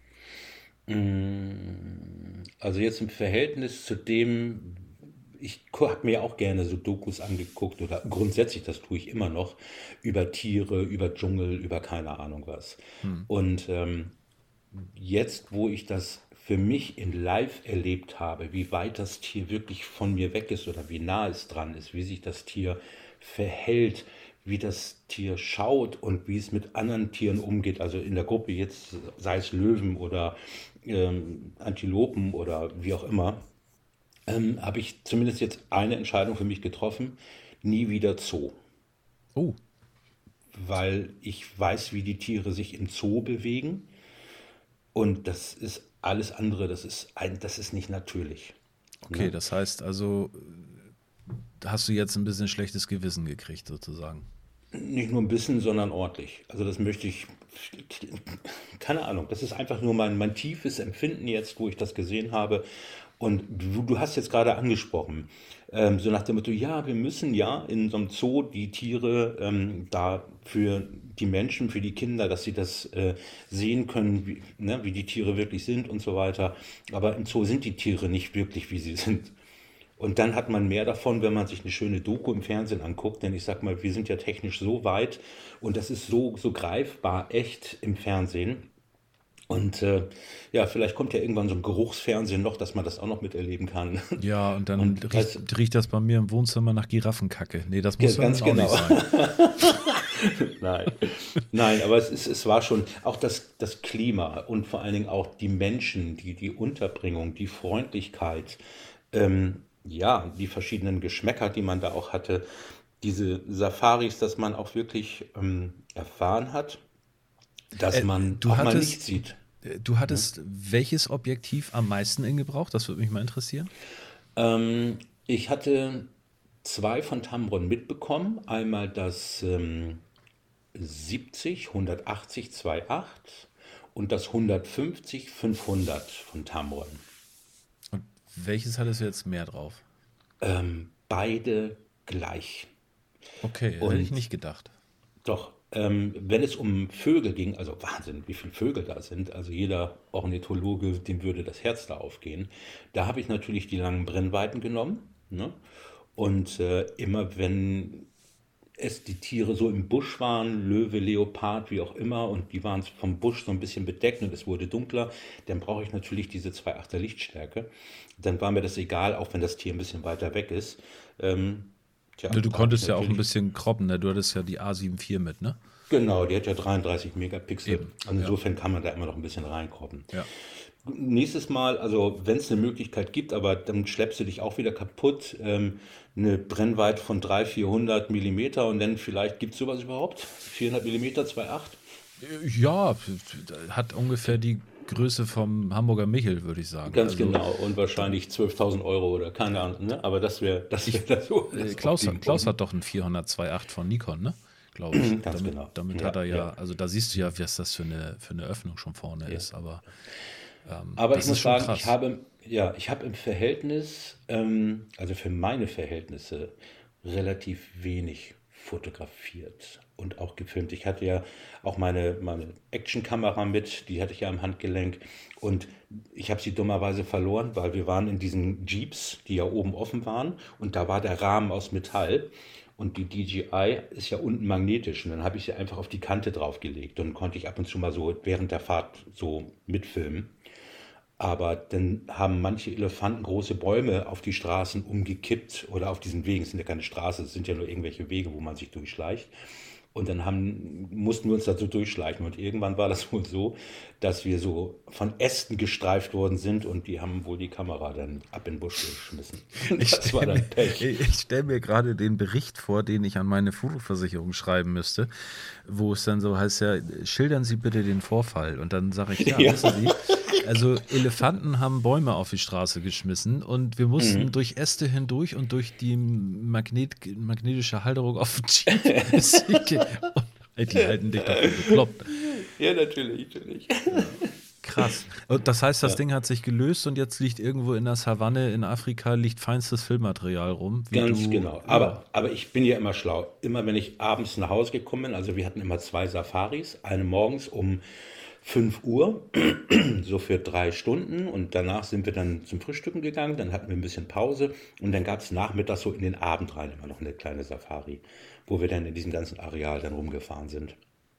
A: Also jetzt im Verhältnis zu dem, ich habe mir auch gerne so Dokus angeguckt oder grundsätzlich, das tue ich immer noch, über Tiere, über Dschungel, über keine Ahnung was. Und jetzt, wo ich das für mich in Live erlebt habe, wie weit das Tier wirklich von mir weg ist oder wie nah es dran ist, wie sich das Tier verhält, wie das Tier schaut und wie es mit anderen Tieren umgeht, also in der Gruppe jetzt, sei es Löwen oder Antilopen oder wie auch immer, habe ich zumindest jetzt eine Entscheidung für mich getroffen, nie wieder Zoo,
B: Oh,
A: weil ich weiß, wie die Tiere sich im Zoo bewegen und das ist alles andere, das ist nicht natürlich.
B: okay,
A: Ne?
B: das heißt also, hast du jetzt ein bisschen schlechtes Gewissen gekriegt, sozusagen.
A: Nicht nur ein bisschen, sondern ordentlich. Also das möchte ich, keine Ahnung, das ist einfach nur mein tiefes Empfinden jetzt, wo ich das gesehen habe. Und du hast jetzt gerade angesprochen, so nach dem Motto, ja, wir müssen ja in so einem Zoo die Tiere da für die Menschen, für die Kinder, dass sie das sehen können, wie die Tiere wirklich sind und so weiter. Aber im Zoo sind die Tiere nicht wirklich, wie sie sind. Und dann hat man mehr davon, wenn man sich eine schöne Doku im Fernsehen anguckt. Denn ich sag mal, wir sind ja technisch so weit und das ist so greifbar echt im Fernsehen. Und ja, vielleicht kommt ja irgendwann so ein Geruchsfernsehen noch, dass man das auch noch miterleben kann.
B: Ja, und dann
A: Und das,
B: riecht das bei mir im Wohnzimmer nach Giraffenkacke. Nee, das muss dann
A: ganz
B: auch nicht
A: genau.
B: sein.
A: Nein, nein, aber es war schon auch das Klima und vor allen Dingen auch die Menschen, die Unterbringung, die Freundlichkeit, ja, die verschiedenen Geschmäcker, die man da auch hatte, diese Safaris, dass man auch wirklich erfahren hat, dass man
B: Du
A: auch mal nicht
B: hattest,
A: sieht.
B: du
A: Ne?
B: hattest welches Objektiv am meisten in Gebrauch? Das würde mich mal interessieren.
A: Ich hatte zwei von Tamron mitbekommen. Einmal das 70, 180, 2.8 und das 150, 500 von Tamron.
B: Und welches hattest du jetzt mehr drauf?
A: Beide gleich.
B: Okay, hätte ich
A: Und
B: nicht gedacht.
A: doch, wenn es um Vögel ging, also Wahnsinn, wie viele Vögel da sind, also jeder Ornithologe, dem würde das Herz da aufgehen. Da habe ich natürlich die langen Brennweiten genommen. Ne? Und immer wenn es die Tiere so im Busch waren, Löwe, Leopard, wie auch immer, und die waren vom Busch so ein bisschen bedeckt und es wurde dunkler, dann brauche ich natürlich diese 2,8er Lichtstärke. Dann war mir das egal, auch wenn das Tier ein bisschen weiter weg ist. Ähm, tja,
B: Ja, du
A: da habe ich
B: konntest ja auch ein
A: natürlich,
B: bisschen croppen, ne? Du hattest ja die A74 mit, ne?
A: genau, die hat ja 33 Megapixel.
B: Eben,
A: Also
B: ja.
A: insofern kann man da immer noch ein bisschen reinkroppen.
B: Ja.
A: Nächstes Mal, also wenn es eine Möglichkeit gibt, aber dann schleppst du dich auch wieder kaputt, eine Brennweite von 300, 400 Millimeter und dann vielleicht gibt es sowas überhaupt? 400 Millimeter, 2,8?
B: Ja, hat ungefähr die Größe vom Hamburger Michel, würde ich sagen.
A: Ganz
B: Also
A: genau und wahrscheinlich 12.000 Euro oder keine Ahnung, ne? Aber das
B: ich,
A: wäre so das
B: Klaus
A: Optimum.
B: hat doch einen 402.8 von Nikon, ne? Glaube ich.
A: Ganz genau.
B: Damit hat
A: Ja,
B: er
A: ja,
B: ja, also da siehst du ja, was das für eine Öffnung schon vorne
A: ja.
B: ist, aber
A: Aber ich
B: das ist
A: muss
B: schon
A: sagen,
B: krass.
A: ich habe im Verhältnis, also für meine Verhältnisse, relativ wenig fotografiert und auch gefilmt. Ich hatte ja auch meine Actionkamera mit, die hatte ich ja am Handgelenk und ich habe sie dummerweise verloren, weil wir waren in diesen Jeeps, die ja oben offen waren und da war der Rahmen aus Metall. Und die DJI ist ja unten magnetisch und dann habe ich sie einfach auf die Kante draufgelegt und konnte ich ab und zu mal so während der Fahrt so mitfilmen. Aber dann haben manche Elefanten große Bäume auf die Straßen umgekippt oder auf diesen Wegen. Es sind ja keine Straßen, es sind ja nur irgendwelche Wege, wo man sich durchschleicht. Und dann mussten wir uns da so durchschleichen. Und irgendwann war das wohl so, dass wir so von Ästen gestreift worden sind und die haben wohl die Kamera dann ab in den Busch geschmissen.
B: Ich
A: Das war
B: stelle mir,
A: dann Pech.
B: ich stell mir gerade den Bericht vor, den ich an meine Fotoversicherung schreiben müsste, wo es dann so heißt, ja, schildern Sie bitte den Vorfall. Und dann sage ich, ja,
A: Ja.
B: wissen Sie, also Elefanten haben Bäume auf die Straße geschmissen und wir mussten durch Äste hindurch und durch die magnetische Halterung auf dem Jeep. Und die halten dich doch für bekloppt.
A: Ja, natürlich, natürlich.
B: Krass. Und das heißt, das
A: Ja.
B: Ding hat sich gelöst und jetzt liegt irgendwo in der Savanne in Afrika liegt feinstes Filmmaterial rum, wie
A: Ganz
B: du,
A: genau.
B: ja.
A: Aber ich bin ja immer schlau. Immer wenn ich abends nach Hause gekommen bin, also wir hatten immer zwei Safaris, eine morgens um 5 Uhr, so für 3 Stunden und danach sind wir dann zum Frühstücken gegangen, dann hatten wir ein bisschen Pause und dann gab es nachmittags so in den Abend rein immer noch eine kleine Safari, wo wir dann in diesem ganzen Areal dann rumgefahren sind.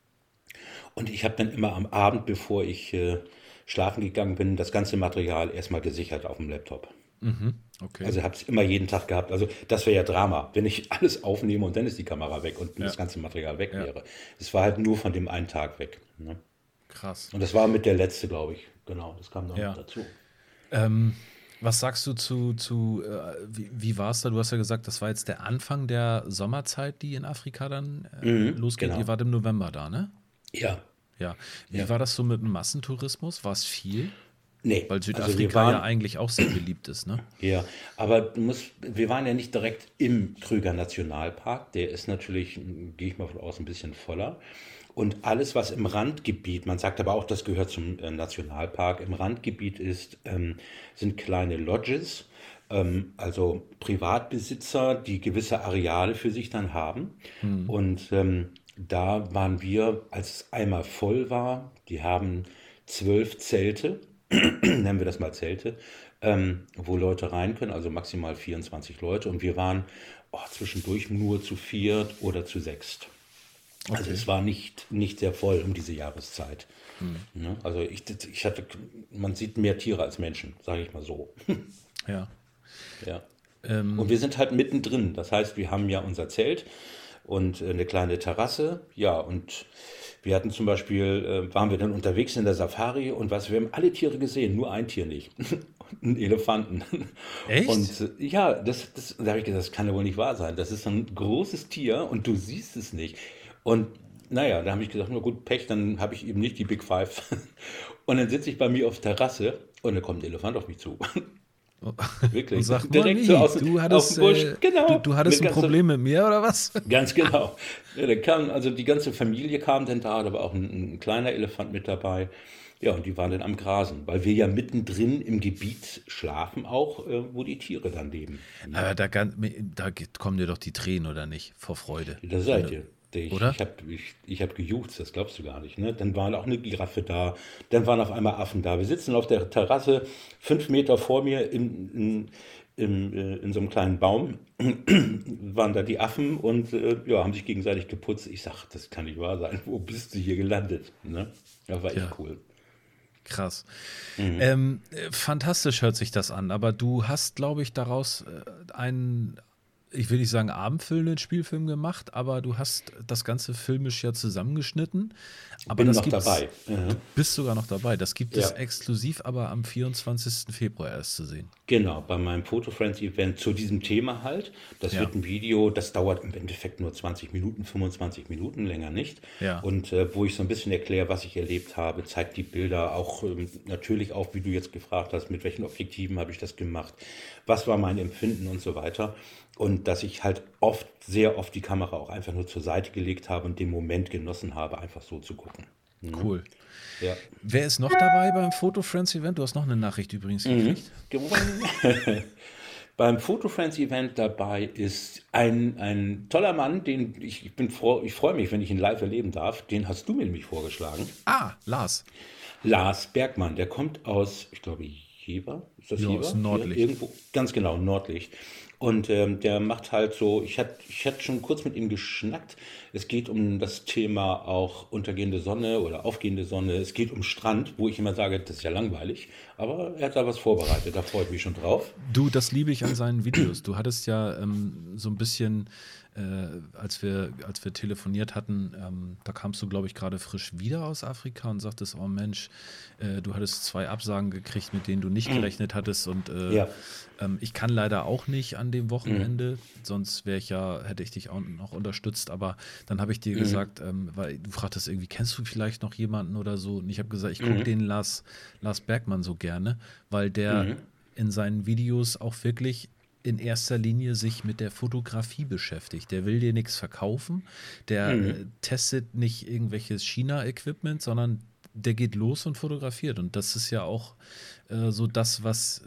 A: Und ich habe dann immer am Abend, bevor ich schlafen gegangen bin, das ganze Material erstmal gesichert auf dem Laptop.
B: Okay.
A: Also habe es immer jeden Tag gehabt. Also das wäre ja Drama, wenn ich alles aufnehme und dann ist die Kamera weg und
B: Ja,
A: das ganze Material weg
B: ja,
A: wäre. Es war halt nur von dem einen Tag weg. Ne?
B: krass.
A: Und das war mit der letzte, glaube ich. Genau, das kam noch
B: Ja.
A: dazu.
B: Ähm, was sagst du wie war es da? Du hast ja gesagt, das war jetzt der Anfang der Sommerzeit, die in Afrika dann losgeht. Ihr
A: Genau.
B: wart im November da, ne?
A: Ja,
B: Ja. Wie
A: ja.
B: war das so mit dem Massentourismus? War es viel?
A: Nee,
B: Weil
A: also
B: Südafrika ja eigentlich auch sehr beliebt ist, ne?
A: ja, aber wir waren ja nicht direkt im Krüger Nationalpark. Der ist natürlich, gehe ich mal von aus, ein bisschen voller. Und alles, was im Randgebiet, man sagt aber auch, das gehört zum Nationalpark, im Randgebiet ist, sind kleine Lodges, also Privatbesitzer, die gewisse Areale für sich dann haben.
B: Hm.
A: Und da waren wir, als es einmal voll war, die haben 12 Zelte, nennen wir das mal Zelte, wo Leute rein können, also maximal 24 Leute. Und wir waren zwischendurch nur zu viert oder zu sechst. Also
B: Okay.
A: es war nicht sehr voll um diese Jahreszeit.
B: Hm.
A: Ne? Also man sieht mehr Tiere als Menschen, sage ich mal so.
B: Ja.
A: Ja. Und
B: Ähm,
A: wir sind halt mittendrin. Das heißt, wir haben ja unser Zelt und eine kleine Terrasse. Ja, und wir hatten zum Beispiel, waren wir dann unterwegs in der Safari und wir haben alle Tiere gesehen, nur ein Tier nicht. Einen Elefanten.
B: echt?
A: Und ja, da habe ich gesagt, das kann ja wohl nicht wahr sein. Das ist so ein großes Tier und du siehst es nicht. Und naja, da habe ich gesagt, na gut, Pech, dann habe ich eben nicht die Big Five. Und dann sitze ich bei mir auf der Terrasse und dann kommt ein Elefant auf mich zu.
B: Und
A: Wirklich.
B: sagt,
A: Direkt so
B: Moni,
A: aus dem Busch. Genau.
B: du hattest
A: Mit
B: ein
A: ganzer,
B: Problem mit mir oder was?
A: ganz genau. Ja, da kam, also die ganze Familie kam dann da war auch ein kleiner Elefant mit dabei. Ja, und die waren dann am Grasen, weil wir ja mittendrin im Gebiet schlafen, auch wo die Tiere dann leben. Ne?
B: Aber kommen dir doch die Tränen, oder nicht? Vor Freude.
A: Da
B: Wenn
A: seid
B: du,
A: ihr.
B: oder?
A: Ich hab gejuchzt, das glaubst du gar nicht. Ne? Dann war auch eine Giraffe da, dann waren auf einmal Affen da. Wir sitzen auf der Terrasse, 5 Meter vor mir in so einem kleinen Baum, waren da die Affen und ja, haben sich gegenseitig geputzt. Ich sag, das kann nicht wahr sein. Wo bist du hier gelandet? Ne? Das war echt
B: Ja,
A: cool.
B: krass.
A: Mhm.
B: Fantastisch hört sich das an, aber du hast, glaube ich, daraus einen, ich will nicht sagen abendfüllenden Spielfilm gemacht, aber du hast das Ganze filmisch ja zusammengeschnitten. Aber
A: Bin
B: das
A: noch
B: gibt's,
A: dabei. Mhm.
B: du bist sogar noch dabei. Das gibt es
A: Ja.
B: exklusiv aber am 24. Februar erst zu sehen.
A: Genau, bei meinem Photo Friends Event zu diesem Thema halt. Das
B: Ja,
A: wird ein Video, das dauert im Endeffekt nur 20 Minuten, 25 Minuten, länger nicht.
B: ja.
A: Und wo ich so ein bisschen erkläre, was ich erlebt habe, zeigt die Bilder auch natürlich auch, wie du jetzt gefragt hast, mit welchen Objektiven habe ich das gemacht, was war mein Empfinden und so weiter. Und dass ich halt sehr oft die Kamera auch einfach nur zur Seite gelegt habe und den Moment genossen habe, einfach so zu gucken. Ne?
B: Cool.
A: Ja.
B: Wer ist noch dabei beim Photo Friends Event? Du hast noch eine Nachricht übrigens
A: Mhm.
B: gekriegt.
A: Beim Photo Friends Event dabei ist ein toller Mann, ich freue mich, wenn ich ihn live erleben darf. Den hast du mir nämlich vorgeschlagen.
B: Ah, Lars.
A: Lars Bergmann, der kommt aus, ich glaube, Jever. Ist das
B: Ja, ist
A: Jever?
B: ein
A: Hier
B: Nordlicht.
A: irgendwo. Ganz genau, Nordlicht. Und der macht halt so, ich hatte schon kurz mit ihm geschnackt. Es geht um das Thema auch untergehende Sonne oder aufgehende Sonne. Es geht um Strand, wo ich immer sage, das ist ja langweilig. Aber er hat da was vorbereitet, da freue ich mich schon drauf.
B: Du, das liebe ich an seinen Videos. Du hattest ja so ein bisschen, als wir telefoniert hatten, da kamst du, glaube ich, gerade frisch wieder aus Afrika und sagtest, oh Mensch, du hattest 2 Absagen gekriegt, mit denen du nicht gerechnet hattest. Und
A: Ja.
B: ich kann leider auch nicht an dem
A: Mhm.
B: Wochenende, sonst hätte ich dich auch noch unterstützt. Aber dann habe ich dir gesagt, weil du fragtest irgendwie, kennst du vielleicht noch jemanden oder so? Und ich habe gesagt, ich gucke
A: Mhm.
B: den Lars Bergmann so gerne, weil der
A: Mhm.
B: in seinen Videos auch wirklich in erster Linie sich mit der Fotografie beschäftigt. Der will dir nichts verkaufen, der
A: Mhm.
B: testet nicht irgendwelches China-Equipment, sondern der geht los und fotografiert. Und das ist ja auch so das, was,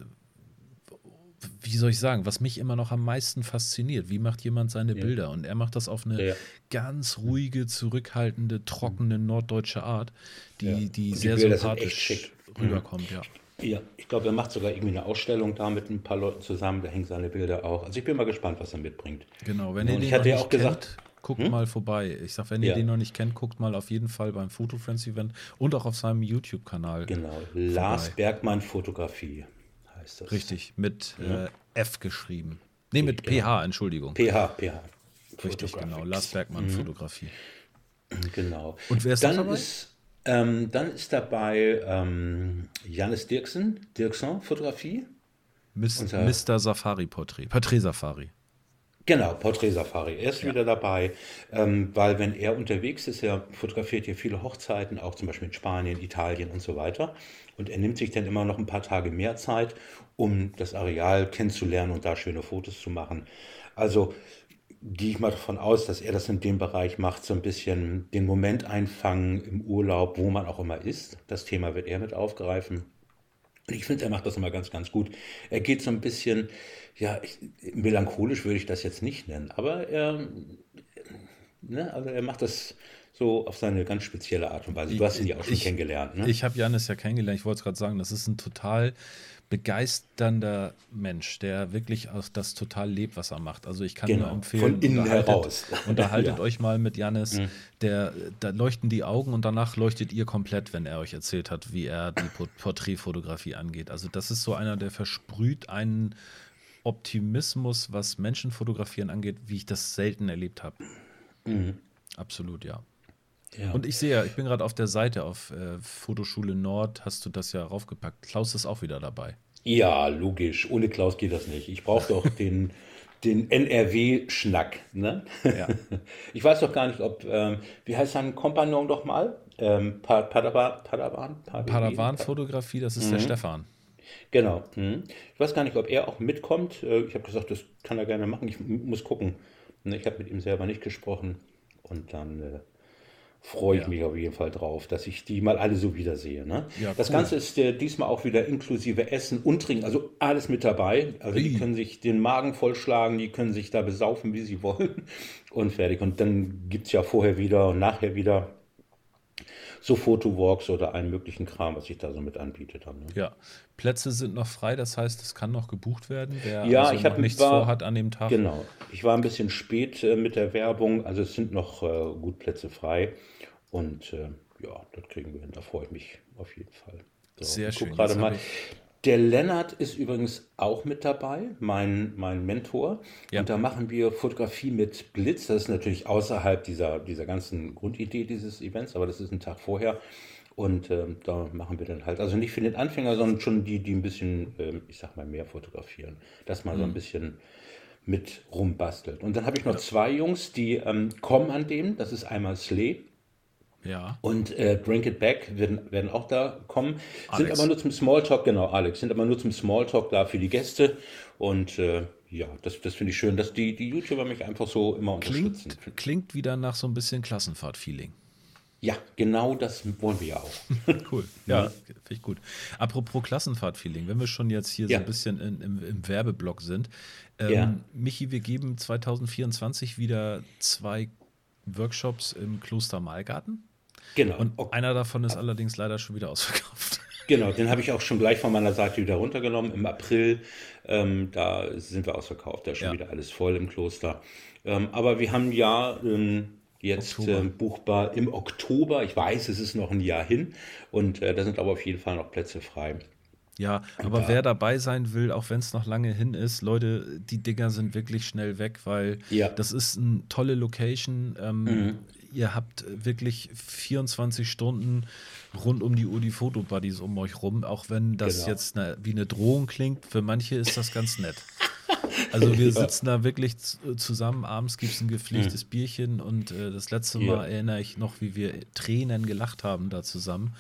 B: wie soll ich sagen, was mich immer noch am meisten fasziniert. Wie macht jemand seine
A: Ja.
B: Bilder? Und er macht das auf eine
A: Ja.
B: ganz ruhige, zurückhaltende, trockene norddeutsche Art,
A: Ja.
B: die
A: Und die
B: sehr
A: Bilder sind echt
B: sympathisch
A: schick. Mhm.
B: rüberkommt, ja.
A: Ja, ich glaube, er macht sogar irgendwie eine Ausstellung da mit ein paar Leuten zusammen. Da hängen seine Bilder auch. Also ich bin mal gespannt, was er mitbringt.
B: Genau, wenn
A: Ne,
B: ihr
A: und ich
B: den noch
A: hatte ja
B: nicht
A: auch gesagt,
B: kennt, guckt
A: hm?
B: mal vorbei. Ich sag, wenn ihr
A: Ja,
B: den noch nicht kennt, guckt mal auf jeden Fall beim Photo Friends Event und auch auf seinem YouTube-Kanal
A: genau. Lars
B: vorbei.
A: Bergmann Fotografie heißt das.
B: Richtig, mit
A: Ne?
B: F geschrieben. Nee, mit
A: Genau.
B: PH, Entschuldigung.
A: PH.
B: Richtig, genau. Lars
A: Photographics.
B: Bergmann Fotografie.
A: Genau.
B: Und wer ist noch
A: Dann
B: dabei?
A: ist, dann ist dabei Jannis Dirksen Fotografie. Unser
B: Mr. Safari Porträt. Porträt Safari.
A: Genau, Porträtsafari. Er ist
B: Ja.
A: wieder dabei, weil wenn er unterwegs ist, er fotografiert hier viele Hochzeiten, auch zum Beispiel in Spanien, Italien und so weiter. Und er nimmt sich dann immer noch ein paar Tage mehr Zeit, um das Areal kennenzulernen und da schöne Fotos zu machen. Also gehe ich mal davon aus, dass er das in dem Bereich macht, so ein bisschen den Moment einfangen im Urlaub, wo man auch immer ist. Das Thema wird er mit aufgreifen. Und ich finde, er macht das immer ganz, ganz gut. Er geht so ein bisschen, ja, melancholisch würde ich das jetzt nicht nennen, aber also er macht das so auf seine ganz spezielle Art und Weise. Du hast ihn ja auch schon
B: Ich,
A: kennengelernt, ne?
B: ich habe Janis ja kennengelernt. Ich wollte es gerade sagen, das ist ein total begeisternder Mensch, der wirklich auch das total lebt, was er macht. Also ich kann nur
A: Genau, von
B: empfehlen,
A: innen heraus.
B: unterhaltet
A: Ja.
B: euch mal mit Janis. Da leuchten die Augen und danach leuchtet ihr komplett, wenn er euch erzählt hat, wie er die Porträtfotografie angeht. Also das ist so einer, der versprüht einen Optimismus, was Menschenfotografieren angeht, wie ich das selten erlebt habe. Absolut, ja.
A: Ja.
B: Und ich sehe ja, ich bin gerade auf der Seite auf Fotoschule Nord, hast du das ja raufgepackt. Klaus ist auch wieder dabei.
A: Ja, logisch. Ohne Klaus geht das nicht. Ich brauche doch den NRW-Schnack, ne?
B: Ja.
A: Ich weiß doch gar nicht, ob, wie heißt sein Kompagnon doch mal? Padawan?
B: Padawan-Fotografie, das ist der Stefan.
A: Genau. Ich weiß gar nicht, ob er auch mitkommt. Ich habe gesagt, das kann er gerne machen. Ich muss gucken. Ne, ich habe mit ihm selber nicht gesprochen. Und dann freue ich
B: Ja.
A: mich auf jeden Fall drauf, dass ich die mal alle so wiedersehe. Ne?
B: Ja,
A: Das
B: cool.
A: Ganze ist diesmal auch wieder inklusive Essen und Trinken, also alles mit dabei. Also die
B: Ui.
A: können sich den Magen vollschlagen, die können sich da besaufen, wie sie wollen und fertig. Und dann gibt es ja vorher wieder und nachher wieder so Fotowalks oder allen möglichen Kram, was sich da so mit anbietet. Dann, ne?
B: Ja. Plätze sind noch frei, das heißt, es kann noch gebucht werden. Wer
A: Ja,
B: also noch nichts vorhat an dem Tag.
A: genau, ich war ein bisschen spät mit der Werbung, also es sind noch gut Plätze frei und ja, das kriegen wir hin, da freue ich mich auf jeden Fall. So,
B: Sehr
A: ich
B: schön.
A: gucke gerade
B: Jetzt
A: mal.
B: habe ich.
A: Der Lennart ist übrigens auch mit dabei, mein Mentor.
B: Ja.
A: Und da machen wir Fotografie mit Blitz. Das ist natürlich außerhalb dieser ganzen Grundidee dieses Events, aber das ist ein Tag vorher. Und da machen wir dann halt, also nicht für den Anfänger, sondern schon die ein bisschen, ich sag mal, mehr fotografieren. Dass man so ein bisschen mit rumbastelt. Und dann habe ich noch zwei Jungs, die kommen an dem. Das ist einmal Slee
B: Ja.
A: und Drink It Back werden auch da kommen. Sind
B: Alex.
A: aber nur zum Smalltalk, genau, Alex, sind aber nur zum Smalltalk da für die Gäste. Und ja, das finde ich schön, dass die YouTuber mich einfach so immer unterstützen.
B: Klingt wieder nach so ein bisschen Klassenfahrt-Feeling.
A: Ja, genau das wollen wir ja auch.
B: Cool. Ja, finde ich gut. Apropos Klassenfahrt-Feeling, wenn wir schon jetzt hier so
A: Ja.
B: ein bisschen im Werbeblock sind.
A: Ja.
B: Michi, wir geben 2024 wieder 2 Workshops im Kloster Malgarten.
A: Genau.
B: Und einer davon ist allerdings leider schon wieder ausverkauft.
A: Genau, den habe ich auch schon gleich von meiner Seite wieder runtergenommen. Im April, da sind wir ausverkauft, da ist schon
B: Ja.
A: wieder alles voll im Kloster. Aber wir haben ja jetzt
B: Oktober.
A: buchbar im Oktober. Ich weiß, es ist noch ein Jahr hin und da sind aber auf jeden Fall noch Plätze frei.
B: Ja, aber wer dabei sein will, auch wenn es noch lange hin ist, Leute, die Dinger sind wirklich schnell weg, weil
A: Ja.
B: das ist eine tolle Location. Ihr habt wirklich 24 Stunden rund um die Uhr die Fotobuddies um euch rum, auch wenn das
A: Genau.
B: jetzt wie eine Drohung klingt. Für manche ist das ganz nett. Also wir sitzen da wirklich zusammen, abends gibt es ein gepflegtes Bierchen und das letzte
A: Ja.
B: Mal erinnere ich noch, wie wir Tränen gelacht haben da zusammen.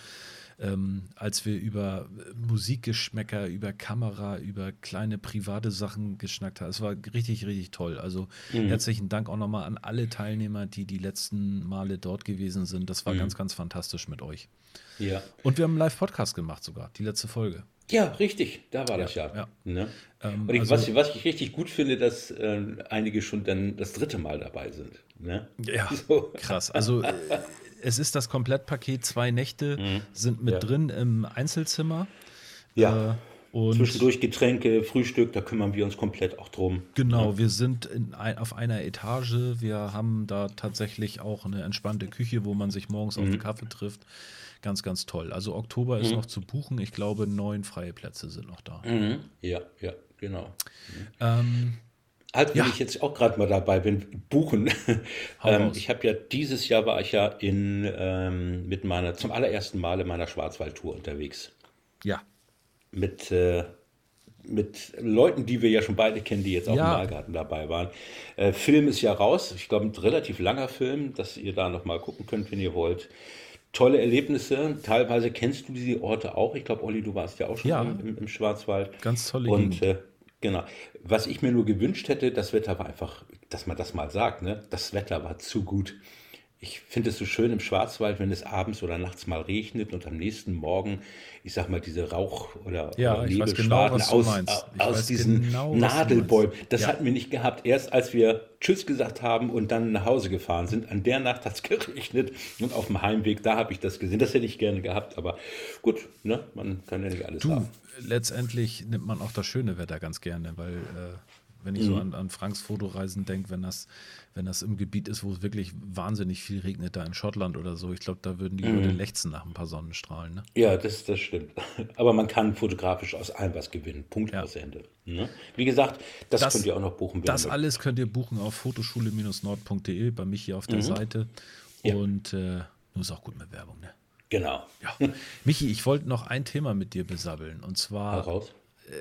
B: Als wir über Musikgeschmäcker, über Kamera, über kleine private Sachen geschnackt haben. Es war richtig, richtig toll. Also herzlichen Dank auch nochmal an alle Teilnehmer, die letzten Male dort gewesen sind. Das war ganz, ganz fantastisch mit euch.
A: Ja.
B: Und wir haben einen Live-Podcast gemacht sogar, die letzte Folge.
A: Ja, richtig, da war das ja.
B: ja.
A: Ne? Und
B: also-
A: was ich richtig gut finde, dass einige schon dann das dritte Mal dabei sind. Ne?
B: Ja,
A: So.
B: krass. Also es ist das Komplettpaket, 2 Nächte sind mit
A: Ja.
B: drin im Einzelzimmer.
A: Ja.
B: Und
A: Zwischendurch Getränke, Frühstück, da kümmern wir uns komplett auch drum.
B: genau, wir sind auf einer Etage. Wir haben da tatsächlich auch eine entspannte Küche, wo man sich morgens auf den Kaffee trifft. Ganz, ganz toll. Also Oktober ist noch zu buchen. Ich glaube, 9 freie Plätze sind noch da.
A: Ja, genau.
B: Ähm,
A: Halt, wenn
B: Ja.
A: ich jetzt auch gerade mal dabei bin, buchen.
B: Hau raus.
A: Ich habe ja dieses Jahr war ich ja zum allerersten Mal in meiner Schwarzwaldtour unterwegs.
B: ja,
A: Mit mit Leuten, die wir ja schon beide kennen, die jetzt auch im
B: Ja,
A: Malgarten dabei waren. Film ist ja raus. Ich glaube, ein relativ langer Film, dass ihr da nochmal gucken könnt, wenn ihr wollt. Tolle Erlebnisse. Teilweise kennst du diese Orte auch. Ich glaube, Olli, du warst ja auch schon
B: ja,
A: im Schwarzwald.
B: ganz tolle
A: Und
B: Gegend.
A: genau. Was ich mir nur gewünscht hätte, das Wetter war einfach, dass man das mal sagt, ne? Das Wetter war zu gut. Ich finde es so schön im Schwarzwald, wenn es abends oder nachts mal regnet und am nächsten Morgen, ich sag mal, diese oder
B: Ja, ich weiß genau,
A: Nebelschwaden
B: was du meinst. Ich
A: aus
B: weiß
A: diesen
B: genau, was du meinst.
A: Nadelbäumen. Das
B: Ja,
A: hatten wir nicht gehabt. Erst als wir Tschüss gesagt haben und dann nach Hause gefahren sind. An der Nacht hat es geregnet und auf dem Heimweg, da habe ich das gesehen. Das hätte ich gerne gehabt, aber gut, ne? Man kann ja nicht alles
B: du,
A: haben.
B: letztendlich nimmt man auch das schöne Wetter ganz gerne, weil wenn ich so an Franks Fotoreisen denke, wenn das im Gebiet ist, wo es wirklich wahnsinnig viel regnet, da in Schottland oder so, ich glaube, da würden die Leute lechzen nach ein paar Sonnenstrahlen, ne?
A: Ja, das stimmt. Aber man kann fotografisch aus allem was gewinnen. Punkt
B: Ja.
A: aus Ende. Ne? Wie gesagt, das könnt
B: Das,
A: ihr auch noch buchen, wenn ihr
B: das
A: möchtet.
B: alles könnt ihr buchen auf fotoschule-nord.de, bei mich hier auf der Seite.
A: Ja,
B: Und nur ist auch gut mit Werbung, ne?
A: genau.
B: Ja. Michi, ich wollte noch ein Thema mit dir besabbeln. Und
A: Hau
B: zwar,
A: raus.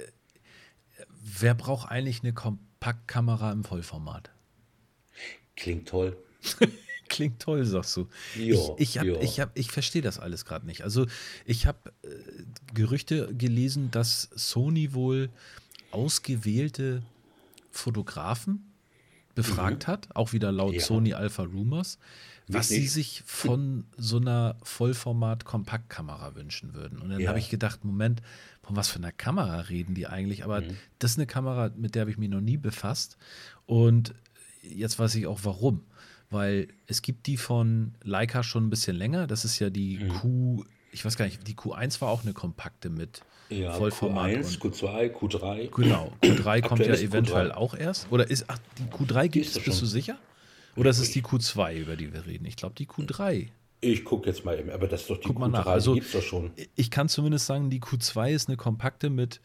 B: wer braucht eigentlich eine Kompaktkamera im Vollformat?
A: Klingt toll.
B: Klingt toll, sagst du.
A: Ja, ja.
B: Ich verstehe das alles gerade nicht. Also ich habe Gerüchte gelesen, dass Sony wohl ausgewählte Fotografen befragt hat, auch wieder laut
A: Ja,
B: Sony Alpha Rumors, was sie
A: wirklich.
B: sich von so einer Vollformat-Kompaktkamera wünschen würden. Und dann habe ich
A: Ja.
B: gedacht, Moment, von was für einer Kamera reden die eigentlich? Aber das ist eine Kamera, mit der habe ich mich noch nie befasst. Und jetzt weiß ich auch warum. Weil es gibt die von Leica schon ein bisschen länger. Das ist ja die ich weiß gar nicht, die Q1 war auch eine kompakte mit
A: Ja,
B: Vollformat
A: Q1,
B: und
A: Q2, Q3.
B: genau, Q3 kommt
A: Aktuell
B: ja
A: ist
B: eventuell
A: Q3.
B: auch erst. Oder die Q3
A: Die
B: gibt
A: ist
B: es,
A: doch
B: bist du
A: schon.
B: sicher? Oder ist es die Q2, über die wir reden? Ich glaube, die Q3.
A: Ich gucke jetzt mal eben, aber das ist doch die
B: Guck mal nach.
A: Q3, die
B: Also
A: gibt es doch schon.
B: ich kann zumindest sagen, die Q2 ist eine kompakte mit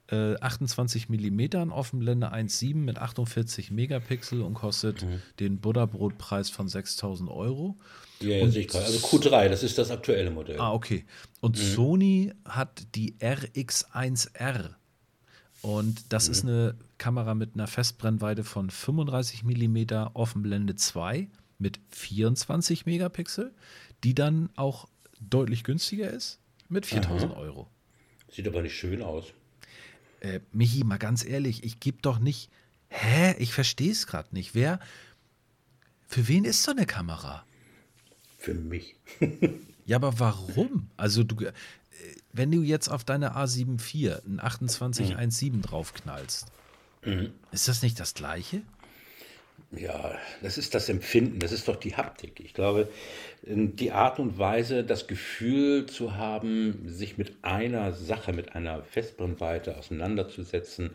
B: 28 Millimetern, Offenblende 1,7 mit 48 Megapixel und kostet den Butterbrotpreis von 6.000 Euro.
A: Ja, ja,
B: Und
A: sehe ich gerade. Also Q3, das ist das aktuelle Modell.
B: okay. Und Sony hat die RX1R. Und das ist eine Kamera mit einer Festbrennweite von 35 Millimeter, Offenblende 2 mit 24 Megapixel, die dann auch deutlich günstiger ist mit 4.000 Euro.
A: Sieht aber nicht schön aus.
B: Michi, mal ganz ehrlich, ich gebe doch nicht. Hä? Ich verstehe es gerade nicht. Für wen ist so eine Kamera?
A: Für mich.
B: Ja, aber warum? Also wenn du jetzt auf deine A7 IV ein 2817 draufknallst, ist das nicht das Gleiche?
A: Ja, das ist das Empfinden, das ist doch die Haptik. Ich glaube, die Art und Weise, das Gefühl zu haben, sich mit einer Sache, mit einer Festbrennweite auseinanderzusetzen.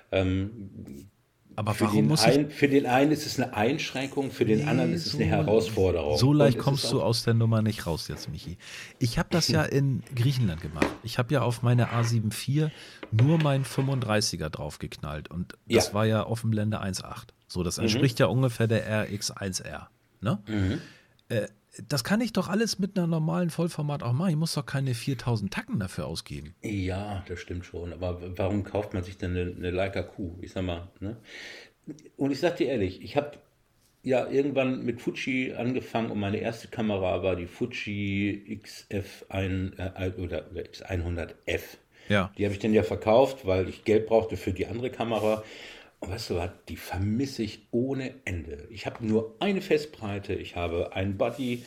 B: Aber warum muss ich.
A: Für den einen ist es eine Einschränkung, für den anderen
B: Nee,
A: ist es eine Herausforderung.
B: so leicht
A: Und es ist
B: kommst du
A: auch,
B: aus der Nummer nicht raus jetzt, Michi. Ich habe das ja in Griechenland gemacht. Ich habe ja auf meine A7 IV nur meinen 35er draufgeknallt. Und
A: ja,
B: das war ja Offenblende 1.8. So, das entspricht ja ungefähr der RX1R. Ne? Das kann ich doch alles mit einer normalen Vollformat auch machen. Ich muss doch keine 4.000 Tacken dafür ausgeben.
A: ja, das stimmt schon. Aber warum kauft man sich denn eine Leica Q? Ich sag mal, ne? Und ich sag dir ehrlich, ich habe ja irgendwann mit Fuji angefangen und meine erste Kamera war die Fuji oder X100F.
B: Ja.
A: Die habe ich dann ja verkauft, weil ich Geld brauchte für die andere Kamera. Und weißt du was, die vermisse ich ohne Ende. Ich habe nur eine Festbreite, ich habe einen Body.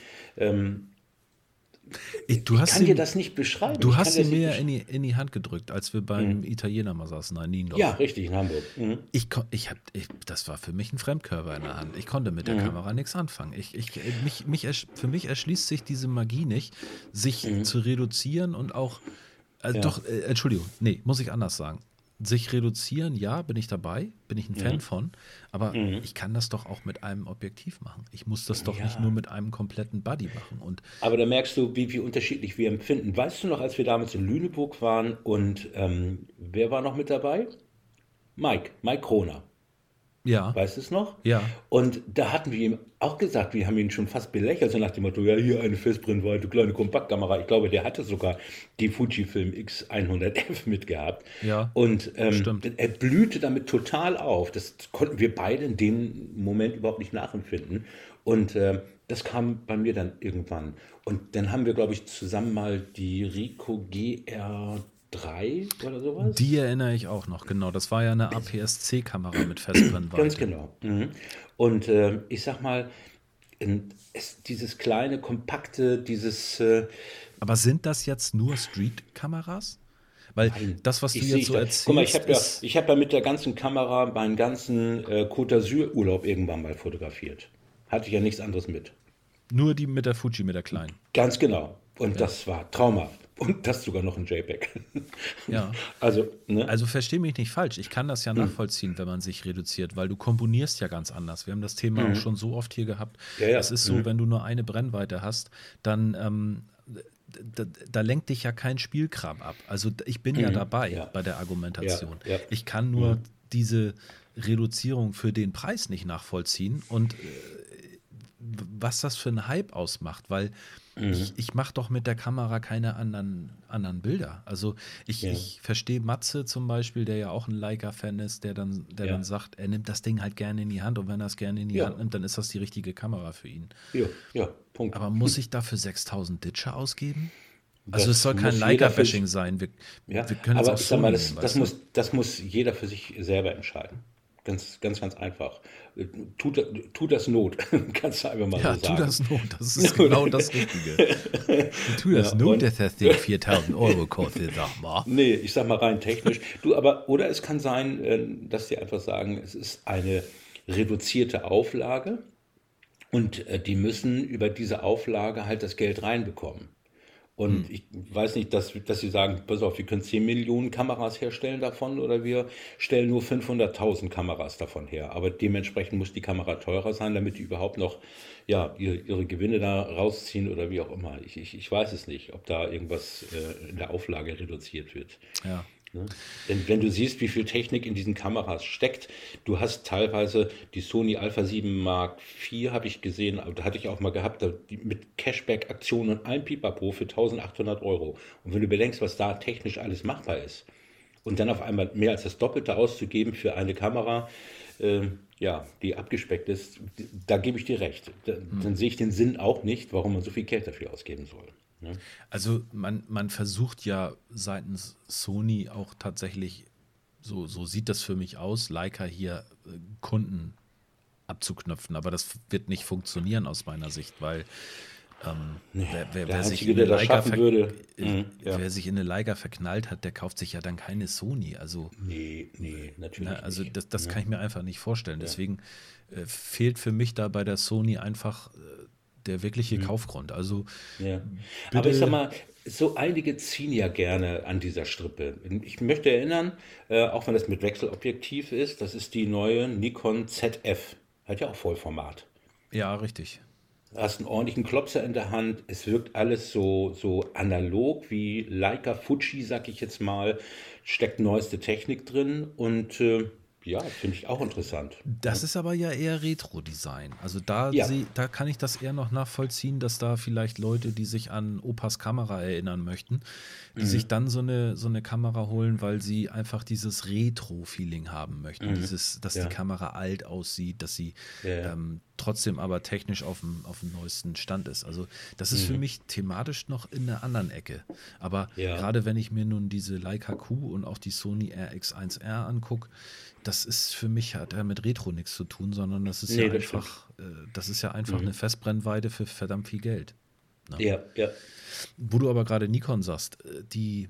B: Du
A: Ich
B: hast
A: kann dir
B: sie,
A: das nicht beschreiben.
B: du
A: Ich kann
B: hast sie
A: das nicht
B: mir
A: beschreiben.
B: in die Hand gedrückt, als wir beim Italiener mal saßen, in
A: Ja,
B: Niendorf.
A: richtig, in Hamburg.
B: Das war für mich ein Fremdkörper in der Hand. Ich konnte mit der Kamera nichts anfangen. Für mich erschließt sich diese Magie nicht, sich zu reduzieren und auch,
A: Ja.
B: Entschuldigung, nee, muss ich anders sagen. Sich reduzieren, ja, bin ich dabei, bin ich ein Fan von, aber ich kann das doch auch mit einem Objektiv machen. Ich muss das doch nicht nur
A: Ja.
B: mit einem kompletten Body machen. Und
A: Aber da merkst du, wie unterschiedlich wir empfinden. Weißt du noch, als wir damals in Lüneburg waren und wer war noch mit dabei? Mike Kroner.
B: Ja,
A: Weißt du es noch?
B: ja.
A: Und da hatten wir ihm auch gesagt, wir haben ihn schon fast belächelt, so nach dem Motto, ja, hier eine Festbrennweite, kleine Kompaktkamera. Ich glaube, der hatte sogar die Fujifilm X100F mitgehabt.
B: Ja,
A: Und
B: stimmt.
A: er blühte damit total auf. Das konnten wir beide in dem Moment überhaupt nicht nachempfinden. Und das kam bei mir dann irgendwann. Und dann haben wir, glaube ich, zusammen mal die Ricoh GR3 oder
B: Die
A: sowas.
B: erinnere ich auch noch, genau. Das war ja eine APS-C-Kamera mit
A: Ganz
B: Festbrennweite.
A: genau. Mhm. Und ich sag mal, dieses kleine, kompakte,
B: Aber sind das jetzt nur Street-Kameras? Weil
A: nein,
B: das, was du
A: ich sehe
B: jetzt
A: ich
B: so
A: da. Guck mal,
B: erzählst, ist
A: ich hab ja mit der ganzen Kamera meinen ganzen Côte d'Azur-Urlaub irgendwann mal fotografiert. Hatte ich ja nichts anderes mit.
B: nur die mit der Fuji, mit der kleinen.
A: Ganz genau. Und
B: Ja,
A: das war traumhaft. Und das sogar noch ein JPEG.
B: ja.
A: Also, ne?
B: Also verstehe mich nicht falsch. Ich kann das ja nachvollziehen, wenn man sich reduziert, weil du komponierst ja ganz anders. Wir haben das Thema auch schon so oft hier gehabt.
A: Ja,
B: Es
A: ja.
B: ist so,
A: Mhm.
B: wenn du nur eine Brennweite hast, dann da lenkt dich ja kein Spielkram ab. Also ich bin ja
A: Mhm.
B: dabei
A: Ja,
B: bei der
A: ja,
B: Argumentation.
A: ja.
B: Ich kann nur
A: Mhm.
B: diese Reduzierung für den Preis nicht nachvollziehen und was das für einen Hype ausmacht, weil
A: Mhm.
B: ich mache doch mit der Kamera keine anderen Bilder. Also
A: Ja,
B: ich verstehe Matze zum Beispiel, der ja auch ein Leica-Fan ist, der dann
A: ja,
B: sagt, er nimmt das Ding halt gerne in die Hand und wenn er es gerne in die
A: ja,
B: Hand nimmt, dann ist das die richtige Kamera für ihn.
A: ja, ja, Punkt.
B: Aber muss ich dafür 6000 Ditsche ausgeben? Also es
A: Das
B: soll kein
A: muss jeder für
B: Leica-Bashing
A: sich.
B: sein.
A: Ja,
B: Wir können jetzt auch
A: aber ich sag mal,
B: Sony nehmen, weißt du?
A: das muss jeder für sich selber entscheiden. Ganz einfach. Tut das Not, kannst du einfach mal so
B: Ja, tu
A: sagen.
B: das Not, das ist genau das Richtige. Tu
A: Ja,
B: das Not,
A: und
B: dass das Ding 4000 € kostet, sag mal.
A: nee, ich sag mal rein technisch. Du, aber, oder es kann sein, dass die einfach sagen, es ist eine reduzierte Auflage und die müssen über diese Auflage halt das Geld reinbekommen.
B: Hm.
A: Und ich weiß nicht, dass sie sagen, pass auf, wir können 10 Millionen Kameras herstellen davon oder wir stellen nur 500.000 Kameras davon her. Aber dementsprechend muss die Kamera teurer sein, damit die überhaupt noch ja, ihre Gewinne da rausziehen oder wie auch immer. Ich weiß es nicht, ob da irgendwas in der Auflage reduziert wird.
B: Ja.
A: Ne? Denn wenn du siehst, wie viel Technik in diesen Kameras steckt, du hast teilweise die Sony Alpha 7 Mark IV, habe ich gesehen, da hatte ich auch mal gehabt, mit Cashback-Aktionen und ein Pipapo für 1.800 Euro. Und wenn du bedenkst, was da technisch alles machbar ist, und dann auf einmal mehr als das Doppelte auszugeben für eine Kamera, ja, die abgespeckt ist, da gebe ich dir recht. Dann sehe ich den Sinn auch nicht, warum man so viel Geld dafür ausgeben soll. Ne?
B: Also man versucht ja seitens Sony auch tatsächlich, so sieht das für mich aus, Leica hier Kunden abzuknöpfen. Aber das wird nicht funktionieren aus meiner Sicht, weil
A: Der
B: wer sich
A: Einzige,
B: in eine
A: der das schaffen würde, ja.
B: wer sich in eine Leica verknallt hat, der kauft sich ja dann keine Sony. Also,
A: Nee,
B: ne,
A: natürlich
B: also
A: nicht.
B: das
A: Ne?
B: kann ich mir einfach nicht vorstellen.
A: Ja.
B: Deswegen fehlt für mich da bei der Sony einfach der wirkliche Kaufgrund. Also
A: Ja. Aber ich sag
B: bitte.
A: mal, so einige ziehen ja gerne an dieser Strippe. Ich möchte erinnern, auch wenn das mit Wechselobjektiv ist, das ist die neue Nikon ZF. Hat ja auch Vollformat.
B: Ja, richtig.
A: Du hast einen ordentlichen Klopser in der Hand. Es wirkt alles so analog wie Leica Fuji, sag ich jetzt mal. Steckt neueste Technik drin und ja, finde ich auch interessant.
B: Das
A: Ne?
B: ist aber ja eher Retro-Design. Also
A: Ja.
B: da kann ich das eher noch nachvollziehen, dass da vielleicht Leute, die sich an Opas Kamera erinnern möchten, die sich dann so eine Kamera holen, weil sie einfach dieses Retro-Feeling haben möchten. Dass die
A: Ja,
B: Kamera alt aussieht, dass sie
A: ja, ja.
B: trotzdem aber technisch auf dem neuesten Stand ist. Also das ist für mich thematisch noch in einer anderen Ecke. Aber
A: Ja.
B: gerade wenn ich mir nun diese Leica Q und auch die Sony RX1R angucke, das ist für mich, hat ja mit Retro nichts zu tun, sondern
A: Nee, das stimmt.
B: das ist ja einfach eine Festbrennweite für verdammt viel Geld. Ne?
A: Ja, ja.
B: Wo du aber gerade Nikon sagst, die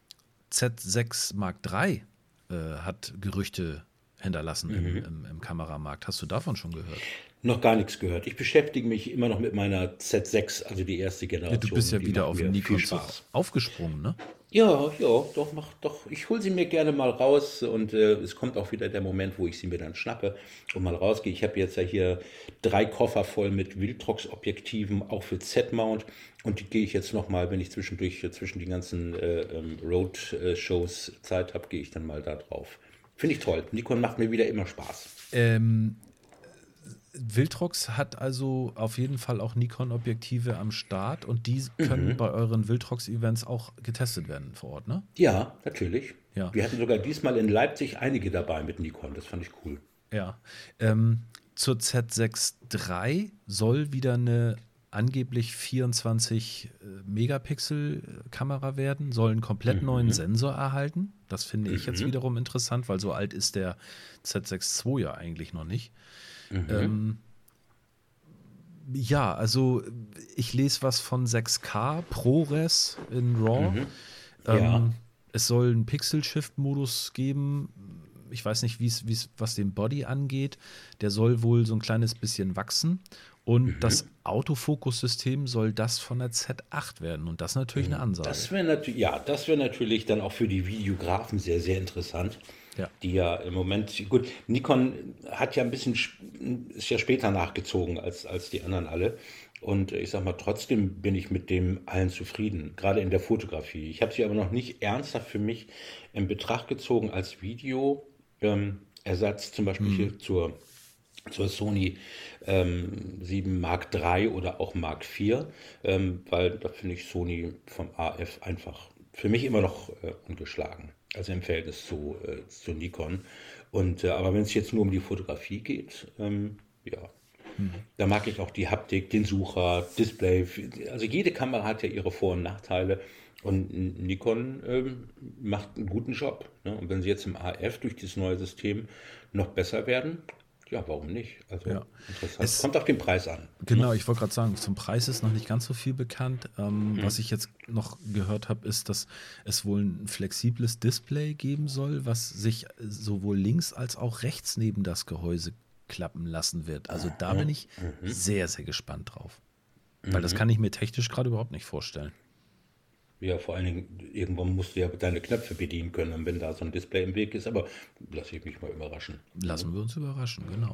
B: Z6 Mark III hat Gerüchte hinterlassen im Kameramarkt. Hast du davon schon gehört?
A: Noch gar nichts gehört. Ich beschäftige mich immer noch mit meiner Z6, also die erste
B: Ja, du
A: Generation,
B: bist
A: und
B: ja
A: die
B: wieder
A: macht
B: auf den
A: mir viel
B: Nikon-Zug
A: Spaß.
B: aufgesprungen, ne?
A: Ja, ja, doch, doch. Ich hole sie mir gerne mal raus und es kommt auch wieder der Moment, wo ich sie mir dann schnappe und mal rausgehe. Ich habe jetzt ja hier 3 Koffer voll mit Wildtrox-Objektiven, auch für Z-Mount, und die gehe ich jetzt noch mal, wenn ich zwischendurch zwischen den ganzen Road-Shows Zeit habe, gehe ich dann mal da drauf. Finde ich toll. Nikon macht mir wieder immer Spaß.
B: Ähm, Viltrox hat also auf jeden Fall auch Nikon-Objektive am Start und die können bei euren Viltrox-Events auch getestet werden vor Ort, ne?
A: Ja, natürlich.
B: Ja,
A: Wir hatten sogar diesmal in Leipzig einige dabei mit Nikon. Das fand ich cool.
B: ja. Zur Z6 III soll wieder eine angeblich 24 Megapixel Kamera werden, soll einen komplett neuen Sensor erhalten. Das finde ich jetzt wiederum interessant, weil so alt ist der Z6 II ja eigentlich noch nicht. Ja, also ich lese was von 6K ProRes in RAW.
A: Ja.
B: Es soll einen Pixel-Shift-Modus geben. Ich weiß nicht, was den Body angeht. Der soll wohl so ein kleines bisschen wachsen. Und das Autofokus-System soll das von der Z8 werden. Und das ist natürlich eine Ansage.
A: Das wäre natürlich dann auch für die Videografen sehr, sehr interessant.
B: Ja.
A: Die ja im Moment, gut, Nikon hat ja ein bisschen, ist ja später nachgezogen als die anderen alle. Und ich sag mal, trotzdem bin ich mit dem allen zufrieden, gerade in der Fotografie. Ich habe sie aber noch nicht ernsthaft für mich in Betracht gezogen als Video-Ersatz, zum Beispiel hier zur Sony 7 Mark III oder auch Mark IV, weil da finde ich Sony vom AF einfach für mich immer noch ungeschlagen, also im Verhältnis zu Nikon. Aber wenn es jetzt nur um die Fotografie geht, ja, da mag ich auch die Haptik, den Sucher, Display. Also jede Kamera hat ja ihre Vor- und Nachteile. Und Nikon macht einen guten Job. Ne? Und wenn sie jetzt im AF durch dieses neue System noch besser werden, ja, warum nicht? Also
B: Ja.
A: interessant. Kommt auf den Preis an.
B: Genau, ich wollte gerade sagen, zum Preis ist noch nicht ganz so viel bekannt. Was ich jetzt noch gehört habe, ist, dass es wohl ein flexibles Display geben soll, was sich sowohl links als auch rechts neben das Gehäuse klappen lassen wird. Also da bin ich sehr, sehr gespannt drauf. Weil das kann ich mir technisch gerade überhaupt nicht vorstellen.
A: Ja, vor allen Dingen, irgendwann musst du ja deine Knöpfe bedienen können, und wenn da so ein Display im Weg ist, aber lasse ich mich mal überraschen.
B: Lassen wir uns überraschen, genau.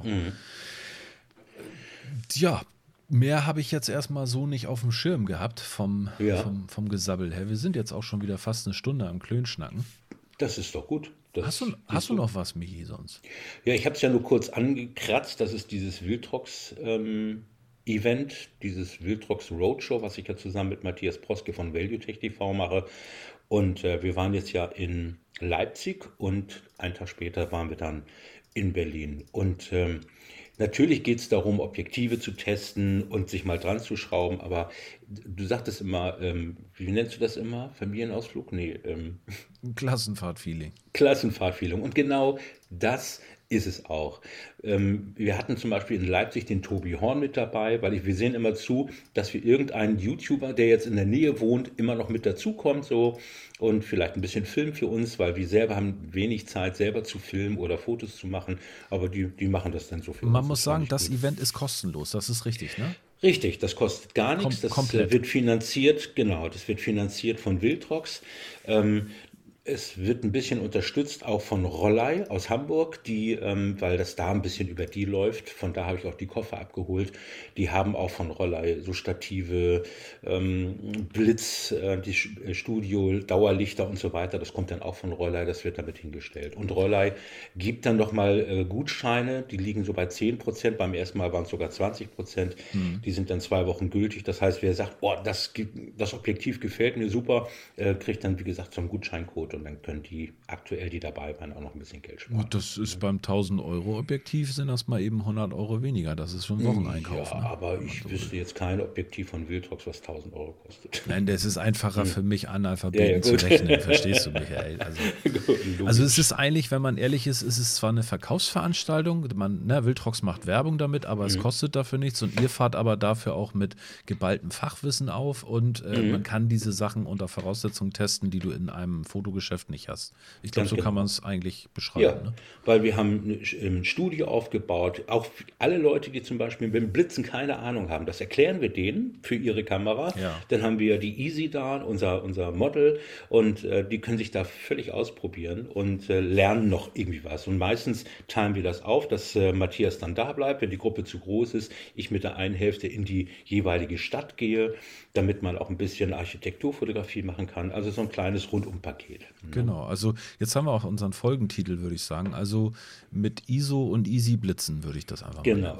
B: Ja, mehr habe ich jetzt erstmal so nicht auf dem Schirm gehabt vom Gesabbel her. Wir sind jetzt auch schon wieder fast eine Stunde am Klönschnacken.
A: Das ist doch gut.
B: Hast du noch was, Michi, sonst?
A: Ja, ich habe es ja nur kurz angekratzt. Das ist dieses Viltrox Event, dieses Viltrox Roadshow, was ich ja zusammen mit Matthias Proske von ValueTech TV mache. Und wir waren jetzt ja in Leipzig und einen Tag später waren wir dann in Berlin. Und natürlich geht es darum, Objektive zu testen und sich mal dran zu schrauben. Aber du sagtest immer, wie nennst du das immer? Familienausflug? Nee,
B: Klassenfahrt-Feeling.
A: Klassenfahrtfeeling. Und genau das ist es auch. Wir hatten zum Beispiel in Leipzig den Tobi Horn mit dabei, weil wir sehen immer zu, dass wir irgendeinen YouTuber, der jetzt in der Nähe wohnt, immer noch mit dazukommt so und vielleicht ein bisschen Film für uns, weil wir selber haben wenig Zeit, selber zu filmen oder Fotos zu machen, aber die machen das dann so für uns.
B: Man muss sagen, das Event ist kostenlos, das ist richtig, ne?
A: Richtig, das kostet gar nichts. Das
B: komplett.
A: wird finanziert, genau, das wird finanziert von Viltrox. Es wird ein bisschen unterstützt auch von Rollei aus Hamburg, weil das da ein bisschen über die läuft. Von da habe ich auch die Koffer abgeholt. Die haben auch von Rollei so Stative, Blitz, die Studio, Dauerlichter und so weiter. Das kommt dann auch von Rollei, das wird damit hingestellt. Und Rollei gibt dann nochmal Gutscheine, die liegen so bei 10%. Beim ersten Mal waren es sogar 20%. Die sind dann 2 Wochen gültig. Das heißt, wer sagt, oh, das Objektiv gefällt mir super, kriegt dann, wie gesagt, so einen Gutscheincode. Und dann können die aktuell, die dabei waren, auch noch ein bisschen Geld sparen.
B: Gut, das ist beim 1000-Euro-Objektiv sind das mal eben 100 Euro weniger. Das ist schon ein Wocheneinkauf.
A: Ja,
B: ne?
A: aber ich wüsste jetzt kein Objektiv von Viltrox, was 1000 Euro kostet.
B: Nein, das ist einfacher für mich, Analphabeten zu rechnen. Verstehst du, Michael? Also es ist eigentlich, wenn man ehrlich ist, ist es zwar eine Verkaufsveranstaltung, Viltrox macht Werbung damit, aber es kostet dafür nichts und ihr fahrt aber dafür auch mit geballtem Fachwissen auf und man kann diese Sachen unter Voraussetzungen testen, die du in einem Fotogeschäft nicht hast. Ich glaube, so kann man es eigentlich beschreiben.
A: Ja,
B: Ne?
A: weil wir haben ein Studio aufgebaut. Auch alle Leute, die zum Beispiel mit dem Blitzen keine Ahnung haben, das erklären wir denen für ihre Kamera.
B: Ja.
A: Dann haben wir die Easy da, unser Model, und die können sich da völlig ausprobieren und lernen noch irgendwie was. Und meistens teilen wir das auf, dass Matthias dann da bleibt, wenn die Gruppe zu groß ist, ich mit der einen Hälfte in die jeweilige Stadt gehe, damit man auch ein bisschen Architekturfotografie machen kann. Also so ein kleines Rundumpaket.
B: Genau, also jetzt haben wir auch unseren Folgentitel, würde ich sagen. Also mit ISO und Easy Blitzen würde ich das einfach
A: Genau.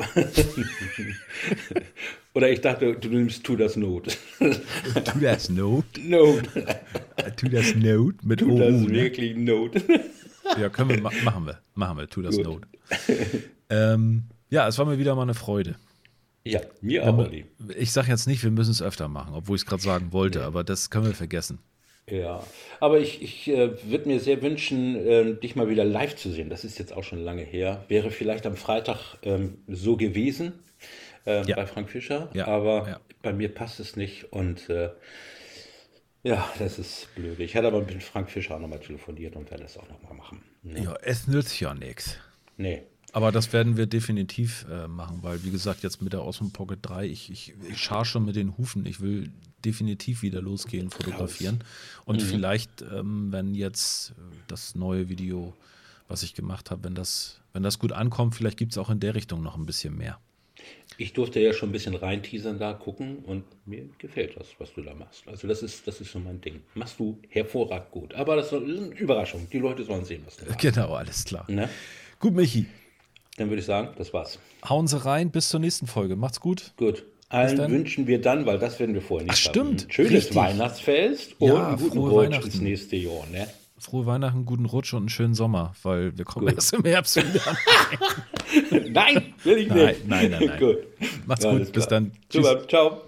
A: Oder ich dachte, du nimmst To Das Note.
B: To Das Note?
A: Note.
B: To Das Note mit
A: To
B: OU,
A: Das
B: ne?
A: wirklich Note.
B: Ja, können wir, machen wir, To Das
A: Gut.
B: Note. Ja, es war mir wieder mal eine Freude.
A: Ja, mir auch, Olli.
B: Ich sage jetzt nicht, wir müssen es öfter machen, obwohl ich es gerade sagen wollte, aber das können wir vergessen.
A: Ja, aber ich würde mir sehr wünschen, dich mal wieder live zu sehen. Das ist jetzt auch schon lange her. Wäre vielleicht am Freitag so gewesen
B: Ja.
A: bei Frank Fischer,
B: Ja,
A: aber
B: ja.
A: bei mir passt es nicht und ja, das ist blöd. Ich hatte aber mit Frank Fischer auch nochmal telefoniert und werde das auch nochmal machen. Nee.
B: Ja, es nützt ja nichts.
A: Nee.
B: Aber das werden wir definitiv machen, weil, wie gesagt, jetzt mit der Osmo Pocket 3, ich scharre schon mit den Hufen. Ich will definitiv wieder losgehen, fotografieren. Und vielleicht, wenn jetzt das neue Video, was ich gemacht habe, wenn das gut ankommt, vielleicht gibt es auch in der Richtung noch ein bisschen mehr.
A: Ich durfte ja schon ein bisschen reinteasern da, gucken und mir gefällt das, was du da machst. Also das ist so mein Ding. Machst du hervorragend gut. Aber das ist eine Überraschung. Die Leute sollen sehen, was du machst.
B: Genau, alles klar.
A: Ne?
B: Gut, Michi,
A: Dann würde ich sagen, das war's.
B: hauen Sie rein, bis zur nächsten Folge. Macht's gut.
A: Gut. Allen
B: dann.
A: wünschen wir dann, weil das werden wir vorher nicht
B: Ach,
A: haben,
B: stimmt.
A: ein schönes
B: Richtig.
A: Weihnachtsfest und
B: Ja,
A: einen guten
B: frohe
A: Rutsch
B: Weihnachten.
A: ins nächste Jahr. Ne?
B: Frohe Weihnachten, guten Rutsch und einen schönen Sommer, weil wir kommen
A: Gut.
B: erst im Herbst wieder.
A: Nein, will ich
B: Nein,
A: nicht.
B: nein.
A: Gut.
B: Macht's
A: Alles
B: gut, bis
A: klar.
B: dann. Tschüss.
A: Super, ciao.